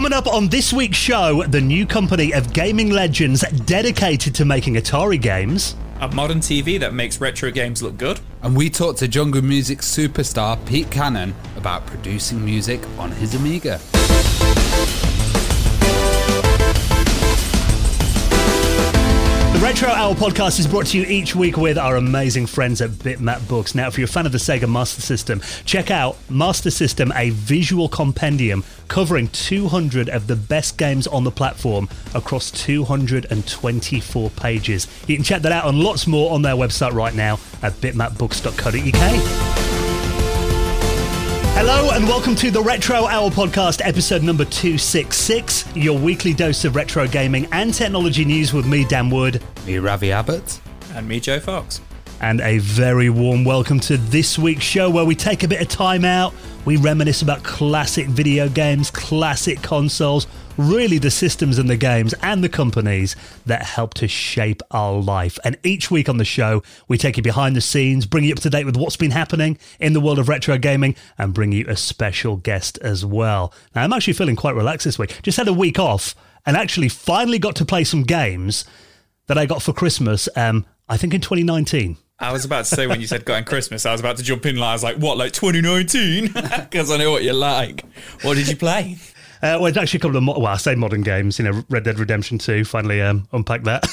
Coming up on this week's show, the new company of gaming legends dedicated to making Atari games. A modern TV that makes retro games look good. And we talked to jungle music superstar Pete Cannon about producing music on his Amiga. The Retro Hour podcast is brought to you each week with our amazing friends at Bitmap Books. Now, if you're a fan of the Sega Master System, check out Master System, a visual compendium covering 200 of the best games on the platform across 224 pages. You can check that out and lots more on their website right now at bitmapbooks.co.uk. Hello and welcome to the Retro Hour podcast, episode number 266, your weekly dose of retro gaming and technology news with me, Dan Wood. Me, Ravi Abbott. And me, Joe Fox. And a very warm welcome to this week's show where we take a bit of time out, we reminisce about classic video games, classic consoles, really the systems and the games and the companies that help to shape our life. And each week on the show, we take you behind the scenes, bring you up to date with what's been happening in the world of retro gaming, and bring you a special guest as well. Now, I'm actually feeling quite relaxed this week. Just had a week off and actually finally got to play some games that I got for Christmas, I think in 2019. I was about to say, when you said got in Christmas, I was about to jump in and I was like, what, like 2019? Because I know what you like. What did you play? Well, it's actually a couple of, I say modern games, Red Dead Redemption 2, finally unpacked that.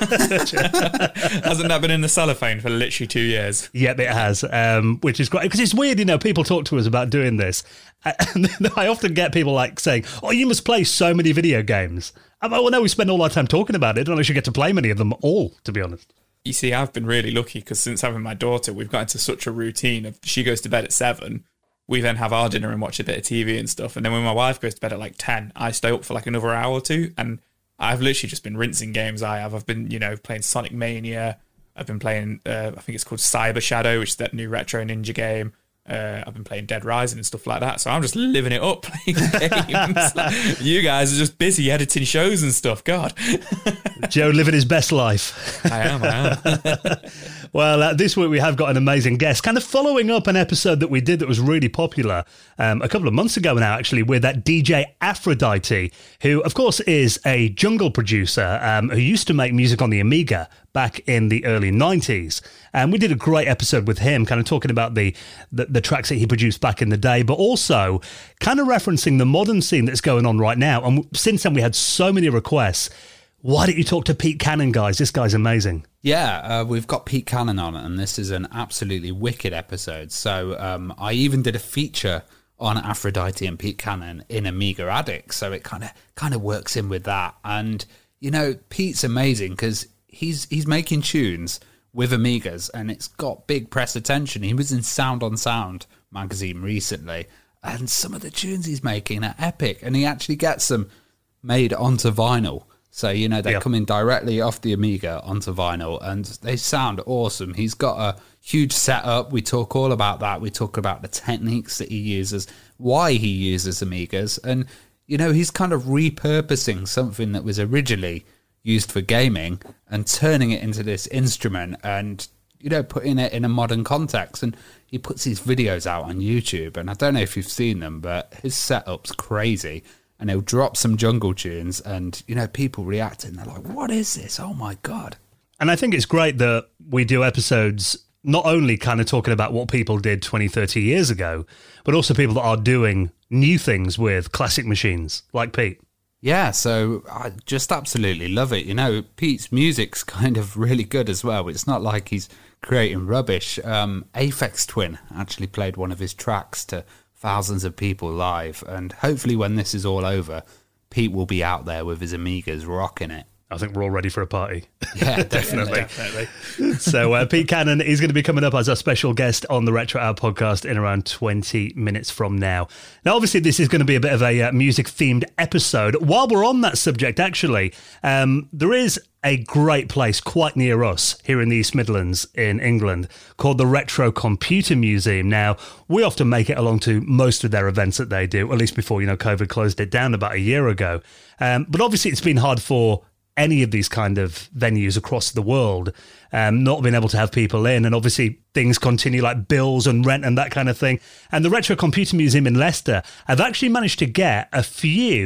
Hasn't that been in the cellophane for literally 2 years? Yep, it has, which is great, because it's weird, people talk to us about doing this, and I often get people like saying, oh, you must play so many video games. I'm like, well, no, we spend all our time talking about it, I don't actually get to play many of them all, to be honest. You see, I've been really lucky, because since having my daughter, we've got into such a routine of she goes to bed at 7, we then have our dinner and watch a bit of TV and stuff. And then when my wife goes to bed at like 10, I stay up for like another hour or two. And I've literally just been rinsing games. I've been, playing Sonic Mania. I've been playing, I think it's called Cyber Shadow, which is that new retro ninja game. I've been playing Dead Rising and stuff like that. So I'm just living it up playing games. You guys are just busy editing shows and stuff. God. Joe living his best life. I am. Well, this week we have got an amazing guest, kind of following up an episode that we did that was really popular a couple of months ago now, actually, with that DJ Aphrodite, who, of course, is a jungle producer who used to make music on the Amiga back in the early 90s. And we did a great episode with him, kind of talking about the tracks that he produced back in the day, but also kind of referencing the modern scene that's going on right now. And since then, we had so many requests. Why don't you talk to Pete Cannon, guys? This guy's amazing. Yeah, we've got Pete Cannon on, and this is an absolutely wicked episode. So I even did a feature on Aphrodite and Pete Cannon in Amiga Addict, so it kind of works in with that. And Pete's amazing because he's making tunes with Amigas, and it's got big press attention. He was in Sound on Sound magazine recently, and some of the tunes he's making are epic, and he actually gets them made onto vinyl. So, they're coming directly off the Amiga onto vinyl, and they sound awesome. He's got a huge setup. We talk all about that. We talk about the techniques that he uses, why he uses Amigas, and, he's kind of repurposing something that was originally used for gaming and turning it into this instrument and, putting it in a modern context. And he puts these videos out on YouTube, and I don't know if you've seen them, but his setup's crazy. And he'll drop some jungle tunes and, people react and they're like, what is this? Oh, my God. And I think it's great that we do episodes not only kind of talking about what people did 20, 30 years ago, but also people that are doing new things with classic machines like Pete. Yeah, so I just absolutely love it. Pete's music's kind of really good as well. It's not like he's creating rubbish. Aphex Twin actually played one of his tracks to thousands of people live, and hopefully when this is all over, Pete will be out there with his Amigas rocking it. I think we're all ready for a party. Yeah, definitely. So Pete Cannon is going to be coming up as our special guest on the Retro Hour podcast in around 20 minutes from now. Now, obviously, this is going to be a bit of a music-themed episode. While we're on that subject, actually, there is a great place quite near us here in the East Midlands in England called the Retro Computer Museum. Now, we often make it along to most of their events that they do, at least before, COVID closed it down about a year ago. But obviously, it's been hard for any of these kind of venues across the world, not being able to have people in, and obviously things continue like bills and rent and that kind of thing. And the Retro Computer Museum in Leicester have actually managed to get a few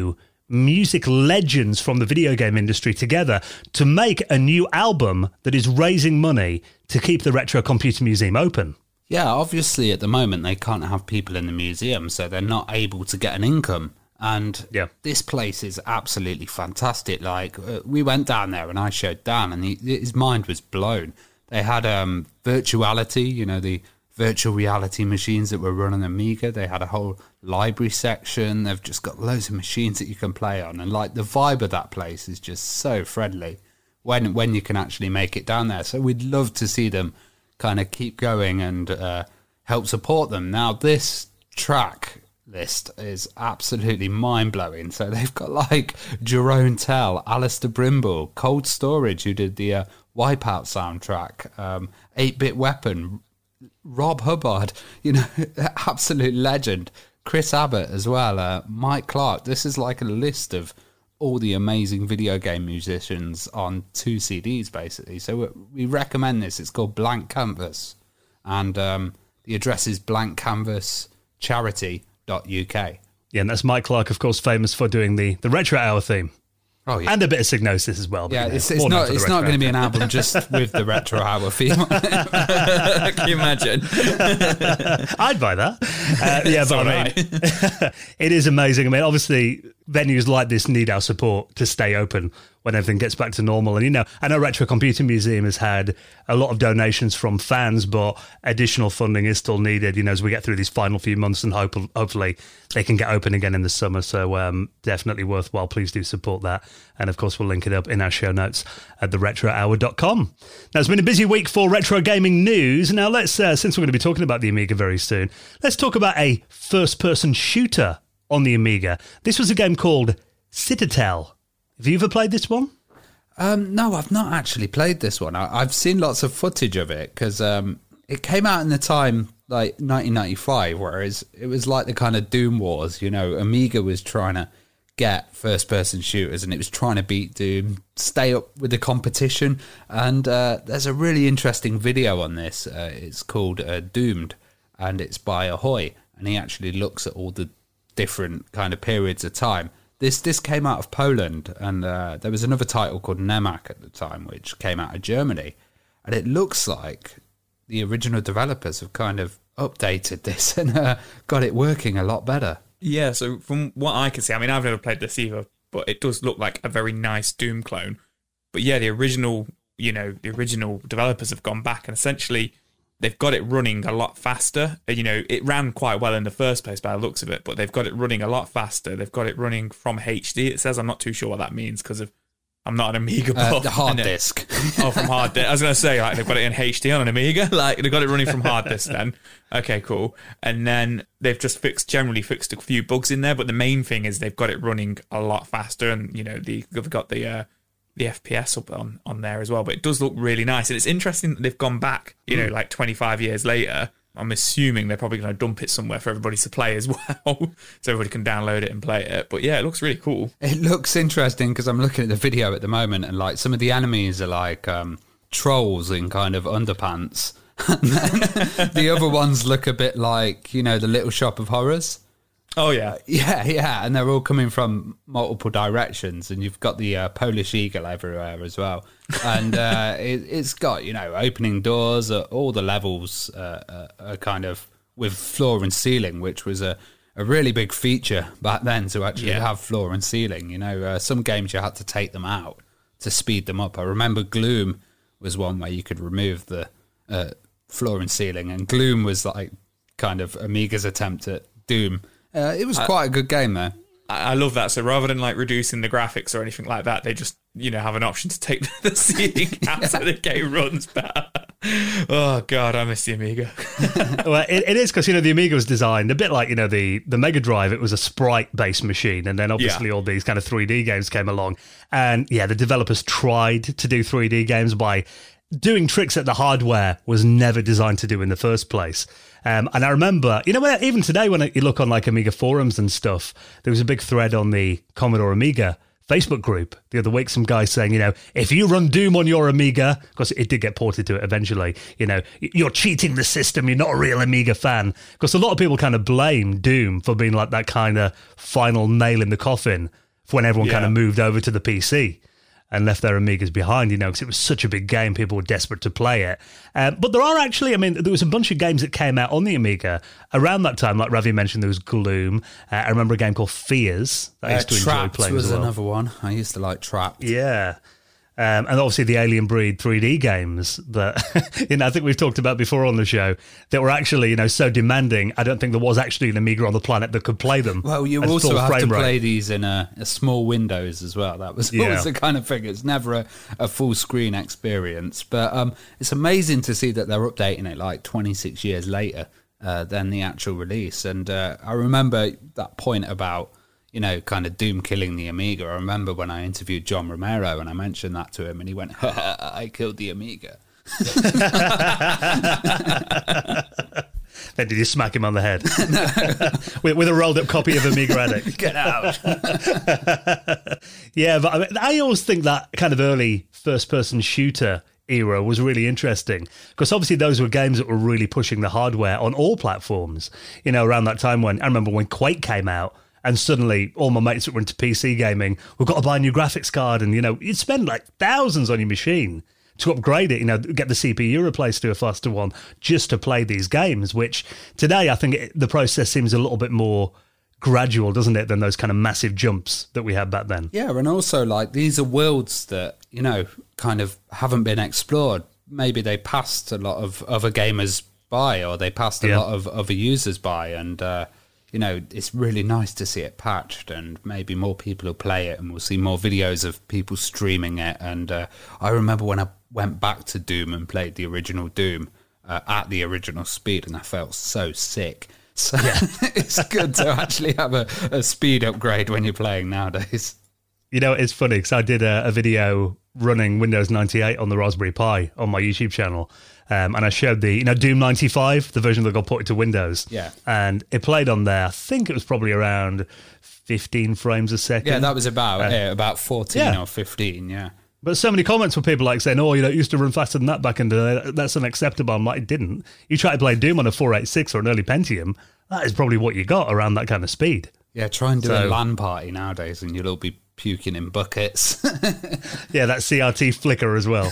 music legends from the video game industry together to make a new album that is raising money to keep the Retro Computer Museum open. Yeah, obviously at the moment they can't have people in the museum, so they're not able to get an income. And this place is absolutely fantastic. Like, we went down there and I showed Dan, and his mind was blown. They had virtuality, you know, the virtual reality machines that were running Amiga. They had a whole library section. They've just got loads of machines that you can play on. And, like, the vibe of that place is just so friendly when you can actually make it down there. So we'd love to see them kind of keep going and help support them. Now, this track list is absolutely mind-blowing. So they've got like Jerome Tell, Alistair Brimble, Cold Storage, who did the Wipeout soundtrack, 8-Bit Weapon, Rob Hubbard, you know, absolute legend, Chris Abbott as well, Mike Clark. This is like a list of all the amazing video game musicians on 2 CDs, basically. So we recommend this. It's called Blank Canvas, and the address is blankcanvascharity.uk. Yeah, and that's Mike Clark, of course, famous for doing the Retro Hour theme. Oh, yeah. And a bit of Psygnosis as well. Yeah, you know, it's not going to be an album just with the Retro Hour theme. Can you imagine? I'd buy that. Yeah, but I mean, it is amazing. I mean, obviously, venues like this need our support to stay open when everything gets back to normal. And, you know, I know Retro Computer Museum has had a lot of donations from fans, but additional funding is still needed, you know, as we get through these final few months, and hopefully they can get open again in the summer. So definitely worthwhile. Please do support that. And, of course, we'll link it up in our show notes at theretrohour.com. Now, it's been a busy week for retro gaming news. Now, let's, since we're going to be talking about the Amiga very soon, let's talk about a first-person shooter on the Amiga. This was a game called Citadel. Have you ever played this one? No, I've not actually played this one. I've seen lots of footage of it because it came out in the time, like 1995, whereas it was like the kind of Doom Wars. You know, Amiga was trying to get first-person shooters, and it was trying to beat Doom, stay up with the competition. And there's a really interesting video on this. It's called Doomed, and it's by Ahoy, and he actually looks at all the different kind of periods of time. This came out of Poland, and there was another title called Nemak at the time, which came out of Germany. And it looks like the original developers have kind of updated this and got it working a lot better. Yeah, so from what I can see, I mean, I've never played this either, but it does look like a very nice Doom clone. But yeah, the original developers have gone back, and essentially they've got it running a lot faster. You know, it ran quite well in the first place by the looks of it, but they've got it running a lot faster. They've got it running from HD, it says. I'm not too sure what that means because I'm not an Amiga buff. The hard disk. Oh, from hard disk. I was going to say, like, they've got it in HD on an Amiga. Like, they've got it running from hard disk then. Okay, cool. And then they've just generally fixed a few bugs in there, but the main thing is they've got it running a lot faster, and, you know, they've got the FPS up on there as well. But it does look really nice, and it's interesting that they've gone back, you know, like 25 years later. I'm assuming they're probably going to dump it somewhere for everybody to play as well, so everybody can download it and play it. But yeah, it looks really cool. It looks interesting because I'm looking at the video at the moment, and like some of the enemies are like trolls in kind of underpants, and then the other ones look a bit like, you know, the Little Shop of Horrors. Oh, yeah. Yeah, and they're all coming from multiple directions, and you've got the Polish eagle everywhere as well. And it's got, you know, opening doors at all the levels are kind of with floor and ceiling, which was a really big feature back then to actually have floor and ceiling. You know, some games you had to take them out to speed them up. I remember Gloom was one where you could remove the floor and ceiling, and Gloom was like kind of Amiga's attempt at Doom. It was quite a good game, though. I love that. So rather than like reducing the graphics or anything like that, they just, you know, have an option to take the ceiling out so the game runs better. Oh, God, I miss the Amiga. Well, it is because, you know, the Amiga was designed a bit like, you know, the Mega Drive. It was a sprite-based machine, and then obviously all these kind of 3D games came along. And, yeah, the developers tried to do 3D games by doing tricks that the hardware was never designed to do in the first place. And I remember, you know, even today when you look on like Amiga forums and stuff, there was a big thread on the Commodore Amiga Facebook group the other week, some guy saying, you know, if you run Doom on your Amiga, because it did get ported to it eventually, you know, you're cheating the system, you're not a real Amiga fan. Because a lot of people kind of blame Doom for being like that kind of final nail in the coffin for when everyone kind Yeah. of moved over to the PC and left their Amigas behind, because it was such a big game. People were desperate to play it. But there are actually, there was a bunch of games that came out on the Amiga around that time. Like Ravi mentioned, there was Gloom. I remember a game called Fears that I used to enjoy Trapped playing was as well. another one. I used to like Trapped. Yeah. And obviously the Alien Breed 3D games that, I think we've talked about before on the show that were actually, so demanding. I don't think there was actually an Amiga on the planet that could play them. Well, you at also full have to frame rate. play these in a small windows as well. That was Yeah. always the kind of thing. It's never a full screen experience. But it's amazing to see that they're updating it like 26 years later than the actual release. And I remember that point about, kind of Doom killing the Amiga. I remember when I interviewed John Romero and I mentioned that to him and he went, I killed the Amiga. Then did you smack him on the head? with a rolled up copy of Amiga Addict? Get out. Yeah, but I always think that kind of early first-person shooter era was really interesting because obviously those were games that were really pushing the hardware on all platforms. Around that time when I remember when Quake came out. And suddenly, all my mates that were into PC gaming, we've got to buy a new graphics card. And, you'd spend like thousands on your machine to upgrade it, get the CPU replaced to a faster one just to play these games, which today I think the process seems a little bit more gradual, doesn't it, than those kind of massive jumps that we had back then. Yeah, and also, like, these are worlds that, kind of haven't been explored. Maybe they passed a lot of other gamers by or they passed a lot of other users by and... it's really nice to see it patched and maybe more people will play it and we'll see more videos of people streaming it. And I remember when I went back to Doom and played the original Doom at the original speed and I felt so sick. So it's good to actually have a speed upgrade when you're playing nowadays. It's funny because I did a video running Windows 98 on the Raspberry Pi on my YouTube channel. And I showed the, Doom 95, the version that got ported to Windows. Yeah. And it played on there. I think it was probably around 15 frames a second. Yeah, that was about 14 or 15, yeah. But so many comments from people like saying, it used to run faster than that back in the day. That's unacceptable. I'm like, it didn't. You try to play Doom on a 486 or an early Pentium, that is probably what you got around that kind of speed. Yeah, try and do a LAN party nowadays and you'll all be puking in buckets. Yeah, that CRT flicker as well.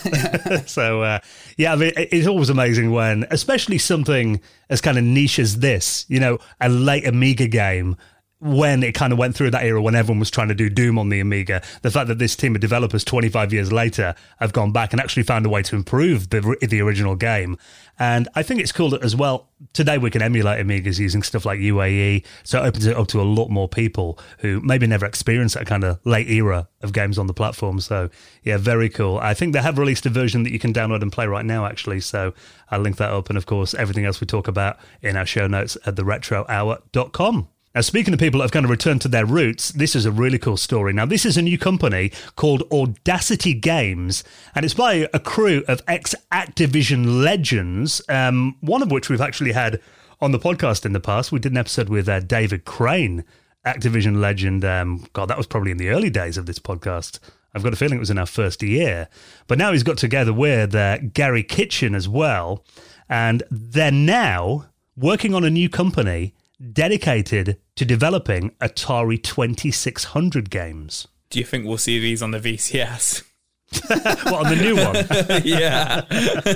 So, it's always amazing when, especially something as kind of niche as this, a late Amiga game, when it kind of went through that era when everyone was trying to do Doom on the Amiga, the fact that this team of developers 25 years later have gone back and actually found a way to improve the original game. And I think it's cool that as well, today we can emulate Amigas using stuff like UAE, so it opens it up to a lot more people who maybe never experienced that kind of late era of games on the platform. So yeah, very cool. I think they have released a version that you can download and play right now actually, so I'll link that up, and of course everything else we talk about in our show notes at theretrohour.com. Now, speaking of people that have kind of returned to their roots, this is a really cool story. Now, this is a new company called Audacity Games, and it's by a crew of ex-Activision legends, one of which we've actually had on the podcast in the past. We did an episode with David Crane, Activision legend. God, that was probably in the early days of this podcast. I've got a feeling it was in our first year. But now he's got together with Gary Kitchen as well, and they're now working on a new company dedicated to developing Atari 2600 games. Do you think we'll see these on the VCS? What, on the new one? Yeah.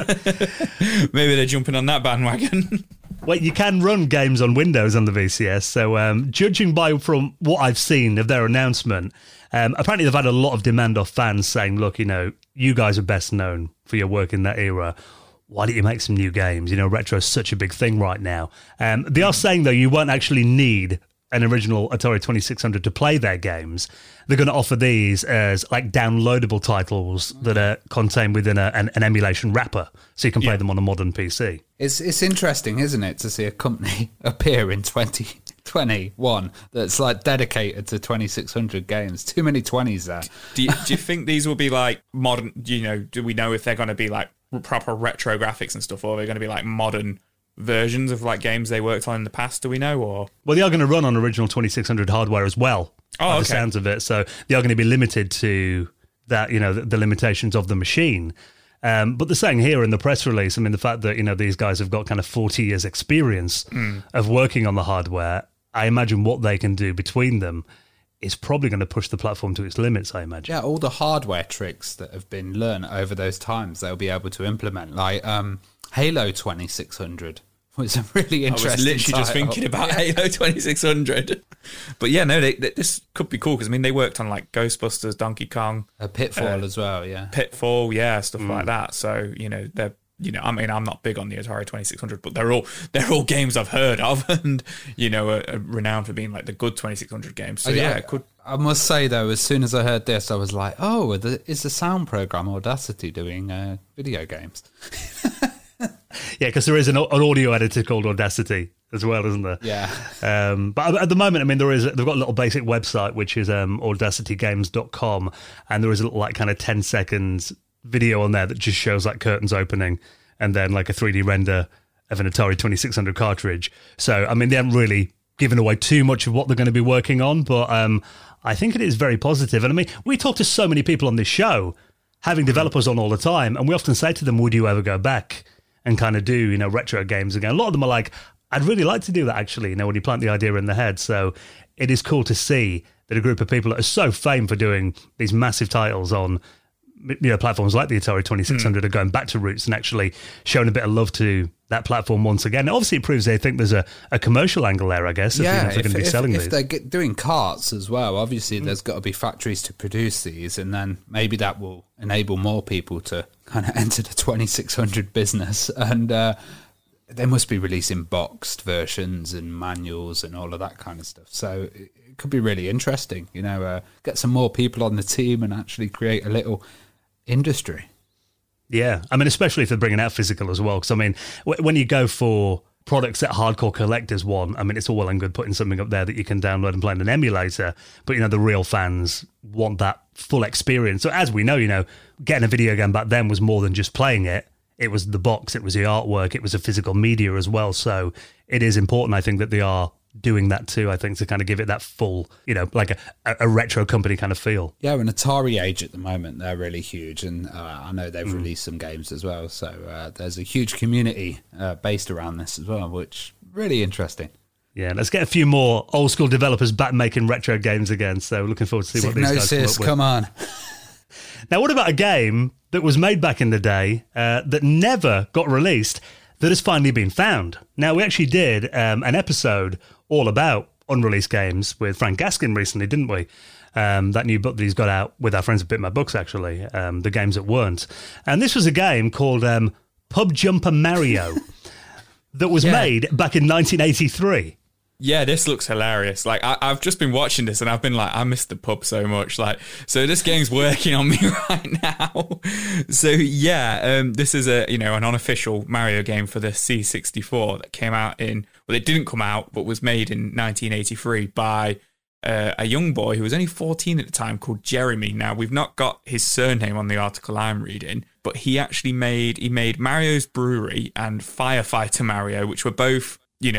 Maybe they're jumping on that bandwagon. Well, you can run games on Windows on the VCS, so judging by from what I've seen of their announcement, apparently they've had a lot of demand off fans saying, look, you guys are best known for your work in that era. Why don't you make some new games? Retro is such a big thing right now. They are saying, though, you won't actually need an original Atari 2600 to play their games. They're going to offer these as like downloadable titles that are contained within an emulation wrapper, so you can play them on a modern PC. It's interesting, isn't it, to see a company appear in 2021 that's like dedicated to 2600 games. Too many 20s there. Do you think these will be like modern? Do we know if they're going to be like proper retro graphics and stuff, or are they going to be like modern versions of like games they worked on in the past? Do we know? Or well, they are going to run on original 2600 hardware as well. By the sounds of it, so they are going to be limited to that. The limitations of the machine. But they're saying here in the press release, the fact that these guys have got kind of 40 years experience of working on the hardware. I imagine what they can do between them is probably going to push the platform to its limits, I imagine. Yeah, all the hardware tricks that have been learned over those times, they'll be able to implement. Like Halo 2600 was a really interesting I was literally just thinking about Halo 2600. But yeah, no, this could be cool because, I mean, they worked on like Ghostbusters, Donkey Kong. Pitfall as well, yeah. Pitfall, yeah, stuff like that. So, I mean, I'm not big on the Atari 2600, but they're all games I've heard of and, are renowned for being like the good 2600 games. So yeah, it could. I must say though, as soon as I heard this, I was like, oh, is the sound program Audacity doing video games? Yeah, because there is an audio editor called Audacity as well, isn't there? Yeah. But at the moment, I mean, they've got a little basic website, which is audacitygames.com, and there is a little like kind of 10 seconds video on there that just shows like curtains opening and then like a 3D render of an Atari 2600 cartridge. So, I mean, they haven't really given away too much of what they're going to be working on, but I think it is very positive. And I mean, we talk to so many people on this show, having developers on all the time, and we often say to them, would you ever go back and kind of do, retro games again? A lot of them are like, I'd really like to do that actually, when you plant the idea in the head. So it is cool to see that a group of people that are so famed for doing these massive titles on platforms like the Atari 2600 are going back to roots and actually showing a bit of love to that platform once again. Obviously, it proves they think there's a commercial angle there, I guess, if they're going to be selling these. If they're doing carts as well, obviously there's got to be factories to produce these, and then maybe that will enable more people to kind of enter the 2600 business. And they must be releasing boxed versions and manuals and all of that kind of stuff. So it could be really interesting, get some more people on the team and actually create a little industry. Yeah, I mean, especially if they're bringing out physical as well. Because, I mean, when you go for products that hardcore collectors want, I mean, it's all well and good putting something up there that you can download and play in an emulator. But, the real fans want that full experience. So as we know, getting a video game back then was more than just playing it. It was the box, it was the artwork, it was the physical media as well. So it is important, I think, that they are doing that too, I think, to kind of give it that full, like a retro company kind of feel. Yeah, and Atari Age at the moment, they're really huge, and I know they've released some games as well, so there's a huge community based around this as well, which really interesting. Yeah, let's get a few more old school developers back making retro games again, so looking forward to see what these guys come up with. Come on. Now, what about a game that was made back in the day that never got released that has finally been found? Now, we actually did an episode all about unreleased games with Frank Gaskin recently, didn't we? That new book that he's got out with our friends at Bitmap Books, actually, the games that weren't. And this was a game called Pub Jumper Mario that was made back in 1983. Yeah, this looks hilarious. Like, I've just been watching this and I've been like, I miss the pub so much. Like, so this game's working on me right now. So yeah, this is an unofficial Mario game for the C64 that came out it didn't come out, but was made in 1983 by a young boy who was only 14 at the time called Jeremy. Now, we've not got his surname on the article I'm reading, but he actually made Mario's Brewery and Firefighter Mario, which were both,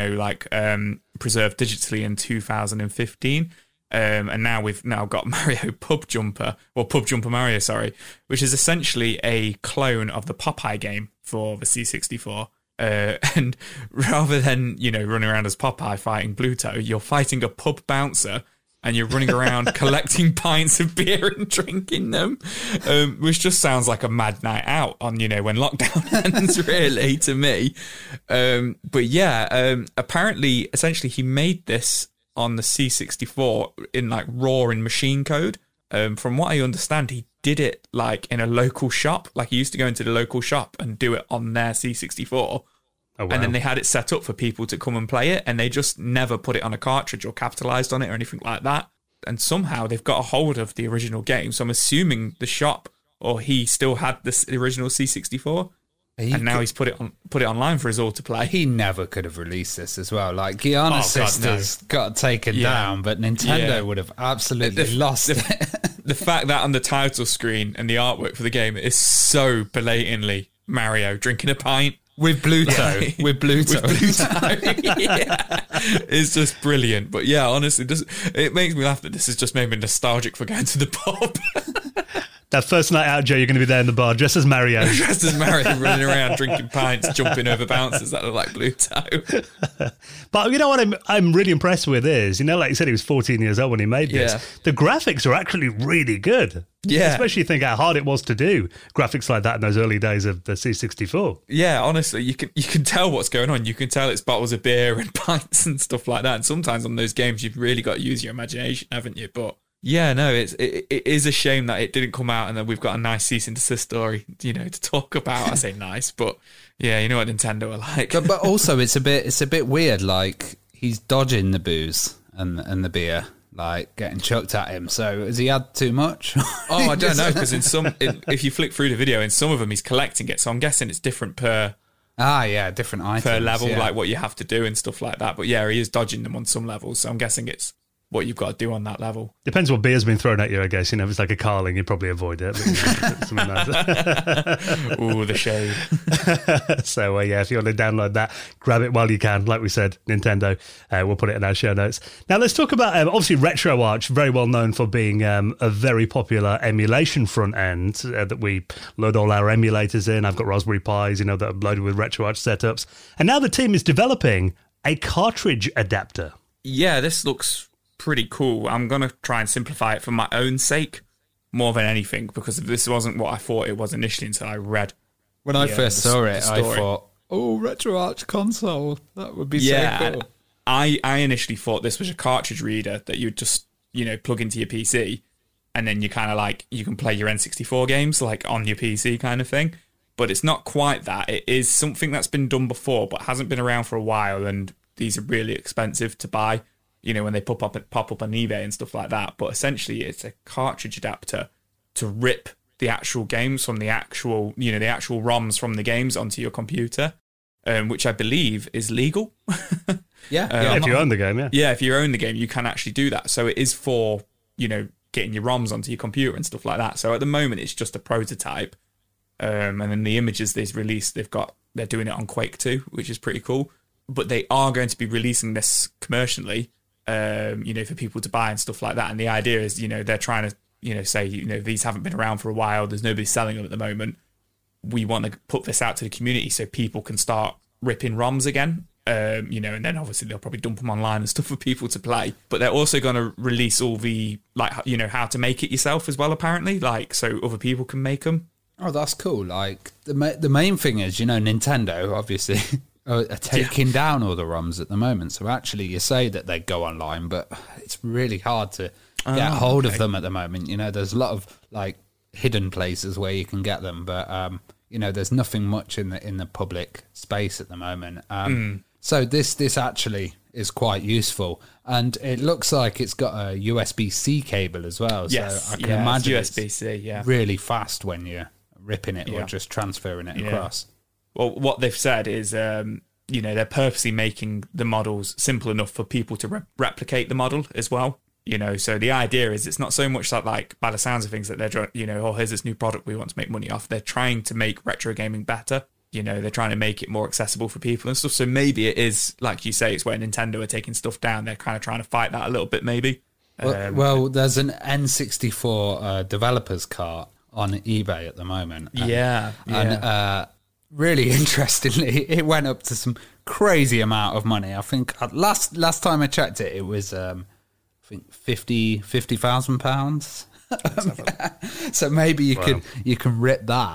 preserved digitally in 2015. And now we've got Mario Pub Jumper Mario, which is essentially a clone of the Popeye game for the C64. And rather than, running around as Popeye fighting Bluto, you're fighting a pub bouncer and you're running around collecting pints of beer and drinking them, which just sounds like a mad night out on, when lockdown ends, really, to me. But yeah, apparently, essentially, he made this on the C64 in like raw in machine code. From what I understand, he did it like in a local shop. Like he used to go into the local shop and do it on their C64. Oh, wow. And then they had it set up for people to come and play it, and they just never put it on a cartridge or capitalized on it or anything like that. And somehow they've got a hold of the original game. So I'm assuming the shop or he still had the original C64. And now he's put it online for us all to play. He never could have released this as well. Like Giana Sisters got taken down, but Nintendo would have absolutely lost it. The fact that on the title screen and the artwork for the game is so blatantly Mario drinking a pint. With Bluto. With Bluto. Yeah. It's just brilliant. But yeah, honestly, it makes me laugh that this has just made me nostalgic for going to the pub. That first night out, Joe, you're going to be there in the bar dressed as Mario. Dressed as Mario, running around, drinking pints, jumping over bouncers that look like Bluto. But you know what I'm really impressed with is, you know, like you said, he was 14 years old when he made this. Yeah. The graphics are actually really good. Yeah. Especially you think how hard it was to do graphics like that in those early days of the C64. Yeah, honestly, you can tell what's going on. You can tell it's bottles of beer and pints and stuff like that. And sometimes on those games, you've really got to use your imagination, haven't you? But yeah, no, it is a shame that it didn't come out, and then we've got a nice cease and desist story, you know, to talk about. I say nice, but yeah, you know what Nintendo are like. But also, it's a bit weird. Like, he's dodging the booze and the beer, like getting chucked at him. So has he had too much? Oh, I don't know, because if you flick through the video, in some of them he's collecting it. So I'm guessing it's different per different items per level, like what you have to do and stuff like that. But yeah, he is dodging them on some levels. So I'm guessing it's what you've got to do on that level. Depends what beer's been thrown at you, I guess. You know, if it's like a Carling, you'd probably avoid it. But, you know, something nice. Ooh, the shade. So, yeah, if you want to download that, grab it while you can. Like we said, Nintendo. We'll put it in our show notes. Now, let's talk about, obviously, RetroArch, very well known for being a very popular emulation front end that we load all our emulators in. I've got Raspberry Pis, you know, that are loaded with RetroArch setups. And now the team is developing a cartridge adapter. Yeah, this looks pretty cool. I'm going to try and simplify it for my own sake more than anything, because this wasn't what I thought it was initially until I read. When I first saw it, I thought, oh, RetroArch console, that would be so cool. I initially thought this was a cartridge reader that you'd just, you know, plug into your PC, and then you kind of like, you can play your N64 games like on your PC kind of thing. But it's not quite that. It is something that's been done before but hasn't been around for a while, and these are really expensive to buy, you know, when they pop up on eBay and stuff like that. But essentially, it's a cartridge adapter to rip the actual games from the actual, you know, the actual ROMs from the games onto your computer, which I believe is legal. Yeah, if you own the game, yeah. Yeah, if you own the game, you can actually do that. So it is for, you know, getting your ROMs onto your computer and stuff like that. So at the moment, it's just a prototype. And then the images they've released, they're doing it on Quake 2, which is pretty cool. But they are going to be releasing this commercially, you know, for people to buy and stuff like that. And the idea is, you know, they're trying to, you know, say, you know, these haven't been around for a while. There's nobody selling them at the moment. We want to put this out to the community so people can start ripping ROMs again. You know, and then obviously they'll probably dump them online and stuff for people to play. But they're also going to release all the, like, you know, how to make it yourself as well, apparently, like, so other people can make them. Oh, that's cool. Like, the main thing is, you know, Nintendo, obviously, are taking down all the ROMs at the moment. So actually, you say that they go online, but it's really hard to get hold of them at the moment. You know, there's a lot of, like, hidden places where you can get them, but, you know, there's nothing much in the public space at the moment. So this actually is quite useful, and it looks like it's got a USB-C cable as well. Yes, so I can imagine USB-C, it's really fast when you're ripping it or just transferring it across. Well, what they've said is, you know, they're purposely making the models simple enough for people to replicate the model as well. You know, so the idea is it's not so much that, like, by the sounds of things, that they're, you know, oh, here's this new product we want to make money off. They're trying to make retro gaming better. You know, they're trying to make it more accessible for people and stuff. So maybe it is, like you say, it's where Nintendo are taking stuff down. They're kind of trying to fight that a little bit, maybe. Well, there's an N64 developer's cart on eBay at the moment. And really interestingly, it went up to some crazy amount of money. I think last time I checked it, it was I think £50,000. So maybe you can rip that.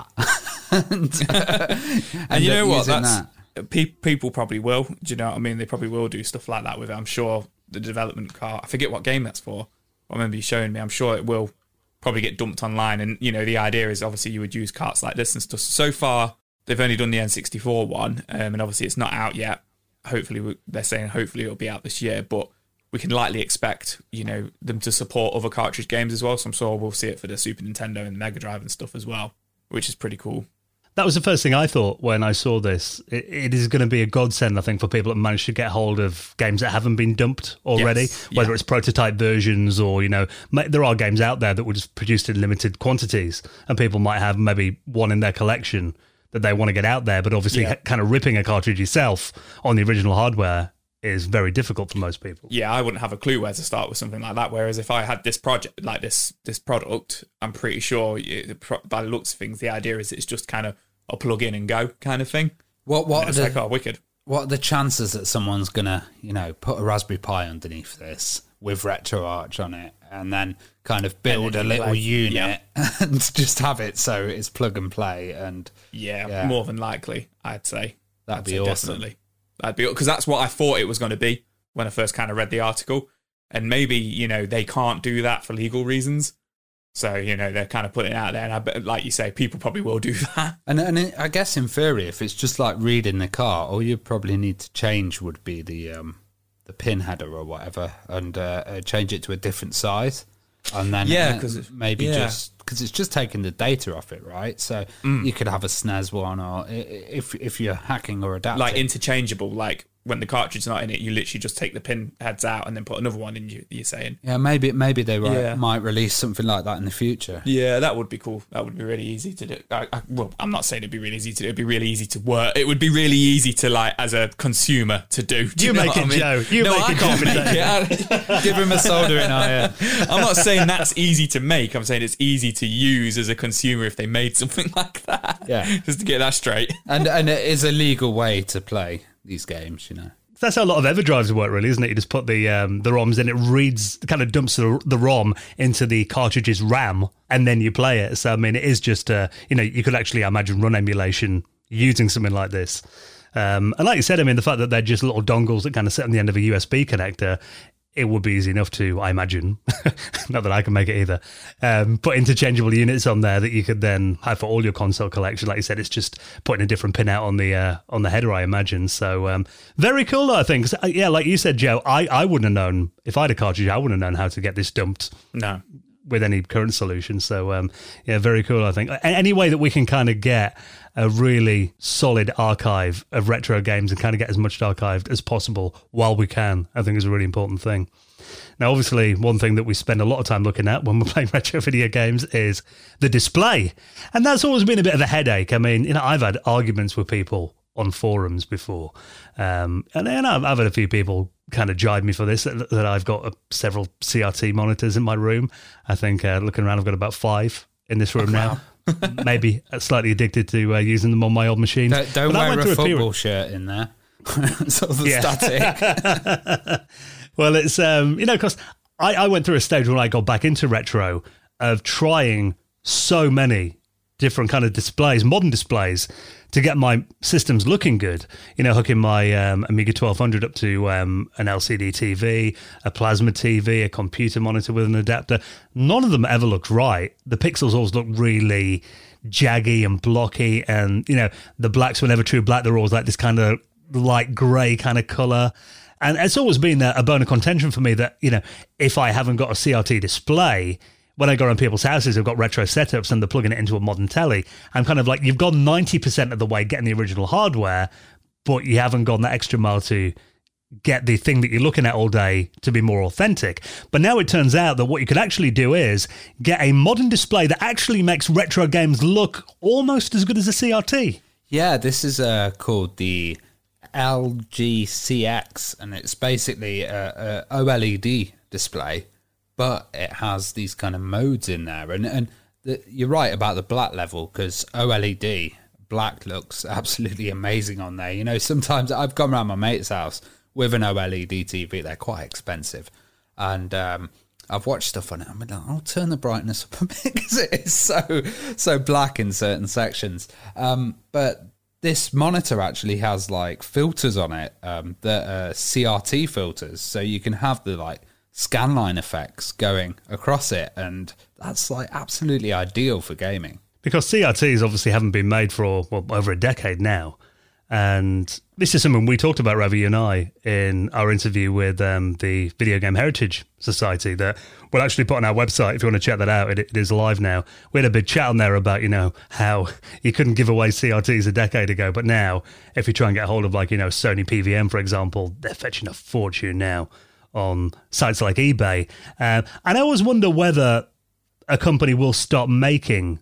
and you know what? People probably will. Do you know what I mean? They probably will do stuff like that with it. I'm sure the development cart, I forget what game that's for. I remember you showing me. I'm sure it will probably get dumped online. And, you know, the idea is obviously you would use carts like this and stuff. So far, they've only done the N64 one, and obviously it's not out yet. Hopefully, they're saying hopefully it'll be out this year, but we can likely expect, you know, them to support other cartridge games as well. So I'm sure we'll see it for the Super Nintendo and the Mega Drive and stuff as well, which is pretty cool. That was the first thing I thought when I saw this. It is going to be a godsend, I think, for people that manage to get hold of games that haven't been dumped already, whether it's prototype versions or, you know, there are games out there that were just produced in limited quantities and people might have maybe one in their collection that they want to get out there, but obviously kind of ripping a cartridge yourself on the original hardware is very difficult for most people. Yeah, I wouldn't have a clue where to start with something like that. Whereas if I had this project, like this product, I'm pretty sure by the looks of things, the idea is it's just kind of a plug in and go kind of thing. What it's like, oh, wicked. What are the chances that someone's gonna, put a Raspberry Pi underneath this with RetroArch on it, and then kind of build a little unit and just have it so it's plug and play? And more than likely, I'd say that'd be awesome. Definitely. That'd be, because that's what I thought it was going to be when I first kind of read the article. And maybe, they can't do that for legal reasons. So, they're kind of putting it out there. And I bet, like you say, people probably will do that. And I guess in theory, if it's just like reading the car, all you probably need to change would be the pin header or whatever, and change it to a different size. And then because it's just taking the data off it, right? So you could have a SNES one, or if you're hacking or adapting, like interchangeable. Like when the cartridge's not in it, you literally just take the pin heads out and then put another one in. You're saying, maybe they might release something like that in the future. Yeah, that would be cool. That would be really easy to do. Well, I'm not saying it'd be really easy to do. It'd be really easy to work. It would be really easy to, like, as a consumer to do. You make it, Joe. I can't make it. Give him a soldering iron. I'm not saying that's easy to make. I'm saying it's easy to use as a consumer if they made something like that. Yeah, just to get that straight. And it is a legal way to play these games, That's how a lot of EverDrives work, really, isn't it? You just put the ROMs in, it reads, kind of dumps the ROM into the cartridge's RAM, and then you play it. So, I mean, it is just, you could actually, imagine, run emulation using something like this. And like you said, I mean, the fact that they're just little dongles that kind of sit on the end of a USB connector, it would be easy enough to, I imagine, not that I can make it either, put interchangeable units on there that you could then have for all your console collection. Like you said, it's just putting a different pin out on the header, I imagine. So very cool, I think. Yeah, like you said, Joe, I wouldn't have known, if I had a cartridge, I wouldn't have known how to get this dumped. No. With any current solution. So, very cool, I think. Any way that we can kind of get a really solid archive of retro games and kind of get as much archived as possible while we can, I think is a really important thing. Now, obviously, one thing that we spend a lot of time looking at when we're playing retro video games is the display. And that's always been a bit of a headache. I mean, I've had arguments with people on forums before. And I've had a few people kind of jibe me for this, that I've got several CRT monitors in my room. I think looking around, I've got about 5 in this room now. Maybe slightly addicted to using them on my old machines. Don't wear a football shirt in there. Sort of static. Well, it's, because I went through a stage when I got back into retro of trying so many different kind of displays, modern displays, to get my systems looking good. Hooking my Amiga 1200 up to an LCD TV, a plasma TV, a computer monitor with an adapter. None of them ever looked right. The pixels always looked really jaggy and blocky, and, the blacks were never true black. They're always like this kind of light grey kind of colour. And it's always been a bone of contention for me that, if I haven't got a CRT display, when I go around people's houses who've got retro setups and they're plugging it into a modern telly, I'm kind of like, you've gone 90% of the way getting the original hardware, but you haven't gone that extra mile to get the thing that you're looking at all day to be more authentic. But now it turns out that what you could actually do is get a modern display that actually makes retro games look almost as good as a CRT. Yeah, this is called the LGCX, and it's basically a OLED display, but it has these kind of modes in there. And you're right about the black level, because OLED black looks absolutely amazing on there. Sometimes I've gone around my mate's house with an OLED TV. They're quite expensive. And I've watched stuff on it. I'm like, I'll turn the brightness up a bit because it is so black in certain sections. But this monitor actually has like filters on it that are CRT filters. So you can have the scanline effects going across it, and that's absolutely ideal for gaming. Because CRTs obviously haven't been made for over a decade now, and this is something we talked about, Ravi, you and I, in our interview with the Video Game Heritage Society that we'll actually put on our website if you want to check that out. It is live now. We had a big chat on there about how you couldn't give away CRTs a decade ago, but now if you try and get a hold of Sony PVM, for example, they're fetching a fortune now on sites like eBay. And I always wonder whether a company will stop making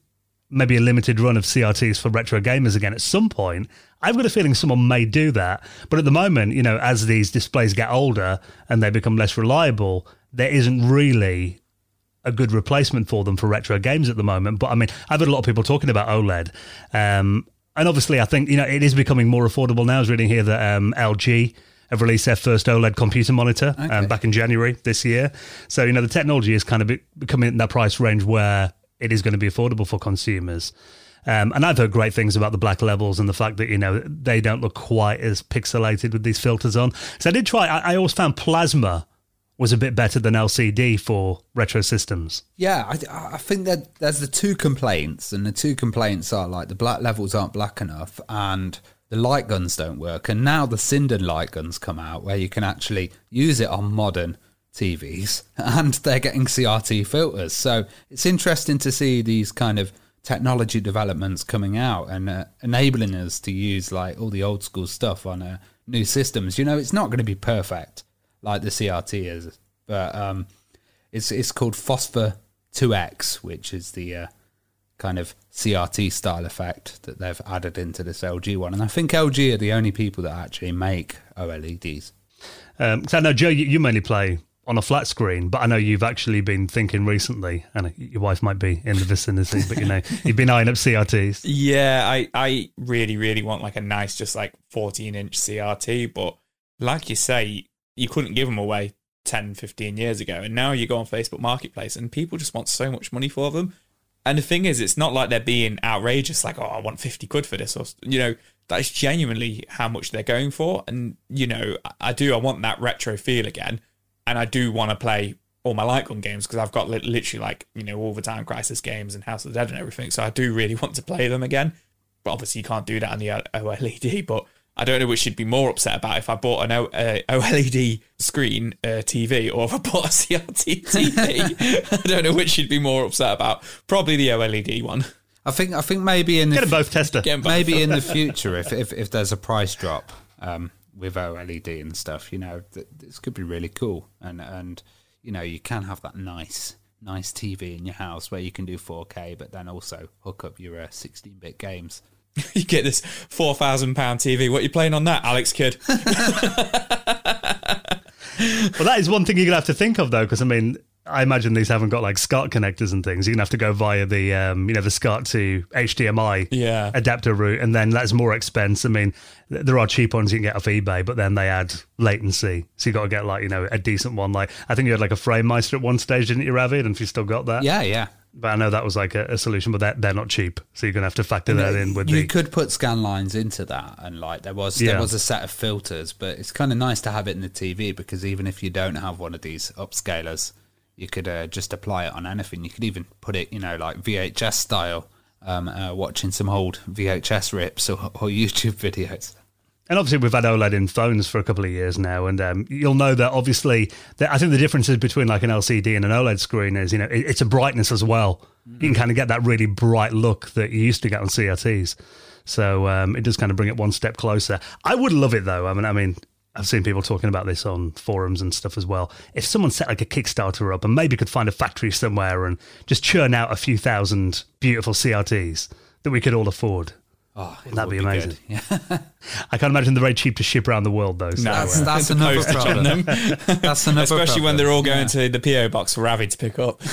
maybe a limited run of CRTs for retro gamers again at some point. I've got a feeling someone may do that. But at the moment, as these displays get older and they become less reliable, there isn't really a good replacement for them for retro games at the moment. But I mean, I've heard a lot of people talking about OLED. And obviously, I think, it is becoming more affordable now. I was reading here that LG have released their first OLED computer monitor back in January this year. So, the technology is kind of becoming in that price range where it is going to be affordable for consumers. And I've heard great things about the black levels and the fact that, they don't look quite as pixelated with these filters on. So I did try, I always found plasma was a bit better than LCD for retro systems. Yeah, I think that there's the two complaints, and the two complaints are like the black levels aren't black enough and the light guns don't work. And now the Sinden light guns come out where you can actually use it on modern TVs and they're getting CRT filters. So it's interesting to see these kind of technology developments coming out and enabling us to use like all the old school stuff on new systems. It's not going to be perfect like the CRT is, but it's called Phosphor 2X, which is the kind of CRT style effect that they've added into this LG one. And I think LG are the only people that actually make OLEDs. So I know, Joe, you mainly play on a flat screen, but I know you've actually been thinking recently, and your wife might be in the vicinity, but you've been eyeing up CRTs. Yeah, I really, really want like a nice, just like 14-inch CRT, but like you say, you couldn't give them away 10, 15 years ago, and now you go on Facebook Marketplace and people just want so much money for them. And the thing is, it's not like they're being outrageous, like, oh, I want 50 quid for this, or, that is genuinely how much they're going for. And, I want that retro feel again. And I do want to play all my light gun games because I've got literally like, all the Time Crisis games and House of the Dead and everything. So I do really want to play them again. But obviously you can't do that on the OLED. But I don't know which she'd be more upset about if I bought an OLED screen TV or if I bought a CRT TV. I don't know which she'd be more upset about. Probably the OLED one. I think maybe in the get them both, Tester. Maybe in the future, if there's a price drop with OLED and stuff, this could be really cool. And you can have that nice TV in your house where you can do 4K, but then also hook up your 16-bit games. You get this £4,000 TV. What are you playing on that, Alex Kidd? Well, that is one thing you're going to have to think of, though, because, I imagine these haven't got like SCART connectors and things. You're going to have to go via the, the SCART to HDMI adapter route, and then that's more expense. There are cheap ones you can get off eBay, but then they add latency. So you got to get like, a decent one. Like, I think you had like a FrameMeister at one stage, didn't you, Ravid? And if you still got that? Yeah. But I know that was like a solution, but they're not cheap. So you're going to have to factor that in with You could put scan lines into that, and like there was a set of filters, but it's kind of nice to have it in the TV because even if you don't have one of these upscalers, you could just apply it on anything. You could even put it, like VHS style, watching some old VHS rips or YouTube videos. And obviously we've had OLED in phones for a couple of years now, and you'll know that obviously, I think the differences between like an LCD and an OLED screen is, it's a brightness as well. You can kind of get that really bright look that you used to get on CRTs. So it does kind of bring it one step closer. I would love it though. I've seen people talking about this on forums and stuff as well. If someone set like a Kickstarter up and maybe could find a factory somewhere and just churn out a few thousand beautiful CRTs that we could all afford. Oh, that'd be amazing. Yeah. I can't imagine they're very cheap to ship around the world, though. So, that's another problem. That's another Especially when they're all going to the PO box for Ravi to pick up.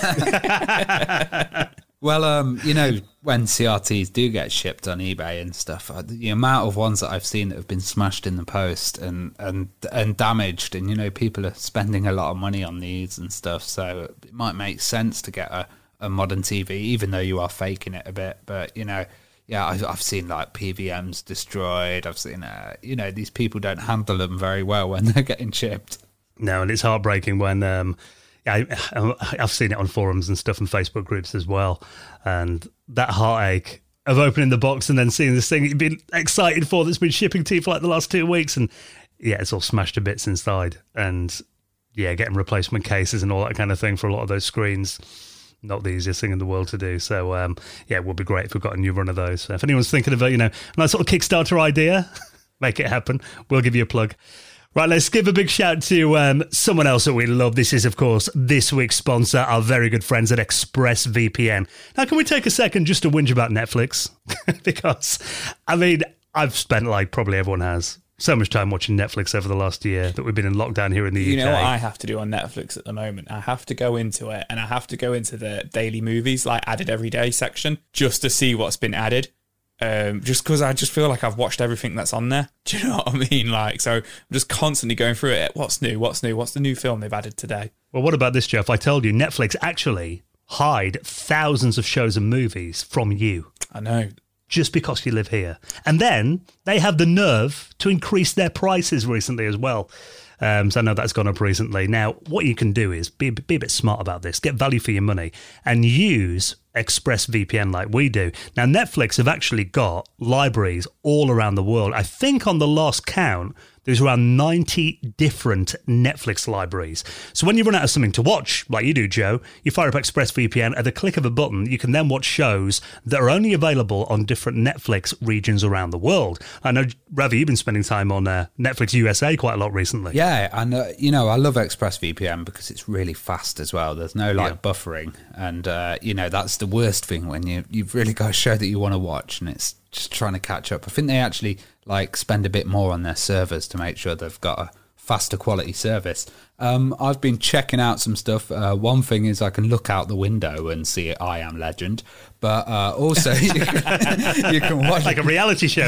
Well, when CRTs do get shipped on eBay and stuff, the amount of ones that I've seen that have been smashed in the post and damaged, and people are spending a lot of money on these and stuff. So it might make sense to get a modern TV, even though you are faking it a bit. But I've seen like PVMs destroyed. I've seen these people don't handle them very well when they're getting shipped. No, and it's heartbreaking when. I've seen it on forums and stuff and Facebook groups as well. And that heartache of opening the box and then seeing this thing you've been excited for that's been shipping to you for like the last 2 weeks. And it's all smashed to bits inside. And getting replacement cases and all that kind of thing for a lot of those screens. Not the easiest thing in the world to do. So, it would be great if we've got a new run of those. So if anyone's thinking of a nice sort of Kickstarter idea, make it happen. We'll give you a plug. Right, let's give a big shout to someone else that we love. This is, of course, this week's sponsor, our very good friends at ExpressVPN. Now, can we take a second just to whinge about Netflix? Because, I mean, I've spent, like probably everyone has, so much time watching Netflix over the last year that we've been in lockdown here in the UK. You know what I have to do on Netflix at the moment? I have to go into it, and I have to go into the daily movies, like added every day section, just to see what's been added. Just because I just feel like I've watched everything that's on there. Do you know what I mean? Like, so I'm just constantly going through it. What's new? What's new? What's the new film they've added today? Well, what about this, Jeff? I told you, Netflix actually hide thousands of shows and movies from you. I know. Just because you live here. And then they have the nerve to increase their prices recently as well. So I know that's gone up recently. Now, what you can do is be a bit smart about this. Get value for your money and use ExpressVPN like we do. Now, Netflix have actually got libraries all around the world. I think on the last count, there's around 90 different Netflix libraries. So when you run out of something to watch, like you do, Joe, you fire up ExpressVPN. At the click of a button, you can then watch shows that are only available on different Netflix regions around the world. I know, Ravi, you've been spending time on Netflix USA quite a lot recently. Yeah, and I love ExpressVPN because it's really fast as well. There's no buffering, and that's the worst thing when you've really got a show that you want to watch and it's just trying to catch up. I think they actually spend a bit more on their servers to make sure they've got a faster quality service. I've been checking out some stuff. One thing is I can look out the window and see I Am Legend, but also you can watch like a reality show.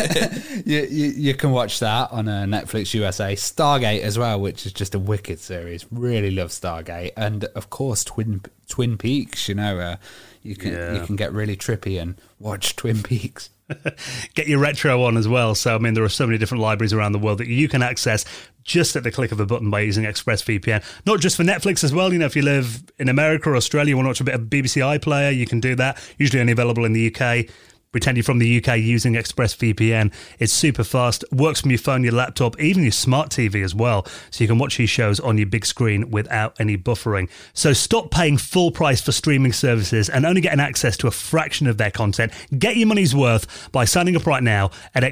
you can watch that on Netflix USA. Stargate as well, which is just a wicked series. Really love Stargate, and of course Twin Peaks. You can get really trippy and watch Twin Peaks. Get your retro on as well. So, I mean, there are so many different libraries around the world that you can access just at the click of a button by using ExpressVPN. Not just for Netflix as well. If you live in America or Australia, you want to watch a bit of BBC iPlayer, you can do that. Usually only available in the UK. Pretend you're from the UK using ExpressVPN. It's super fast, works from your phone, your laptop, even your smart TV as well. So you can watch these shows on your big screen without any buffering. So stop paying full price for streaming services and only getting access to a fraction of their content. Get your money's worth by signing up right now at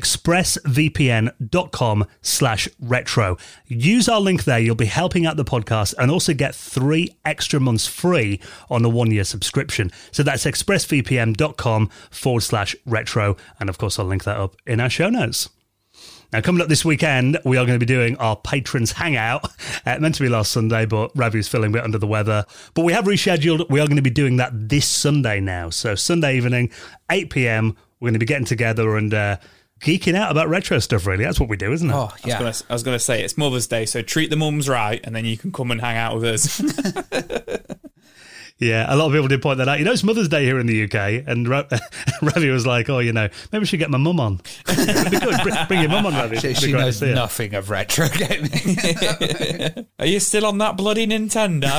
expressvpn.com/retro. Use our link there. You'll be helping out the podcast and also get 3 extra months free on a 1-year subscription. So that's expressvpn.com/retro. And of course, I'll link that up in our show notes. Now, coming up this weekend, we are going to be doing our Patrons Hangout. Meant to be last Sunday, but Ravi was feeling a bit under the weather. But we have rescheduled. We are going to be doing that this Sunday now. So Sunday evening, 8 p.m, we're going to be getting together and geeking out about retro stuff, really. That's what we do, isn't it? Oh, yeah. I was going to say, it's Mother's Day, so treat the mums right, and then you can come and hang out with us. Yeah, a lot of people did point that out. It's Mother's Day here in the UK, and Ravi was like, maybe I should get my mum on. It'd be good. Bring your mum on, Ravi. She knows nothing of retro gaming. Are you still on that bloody Nintendo?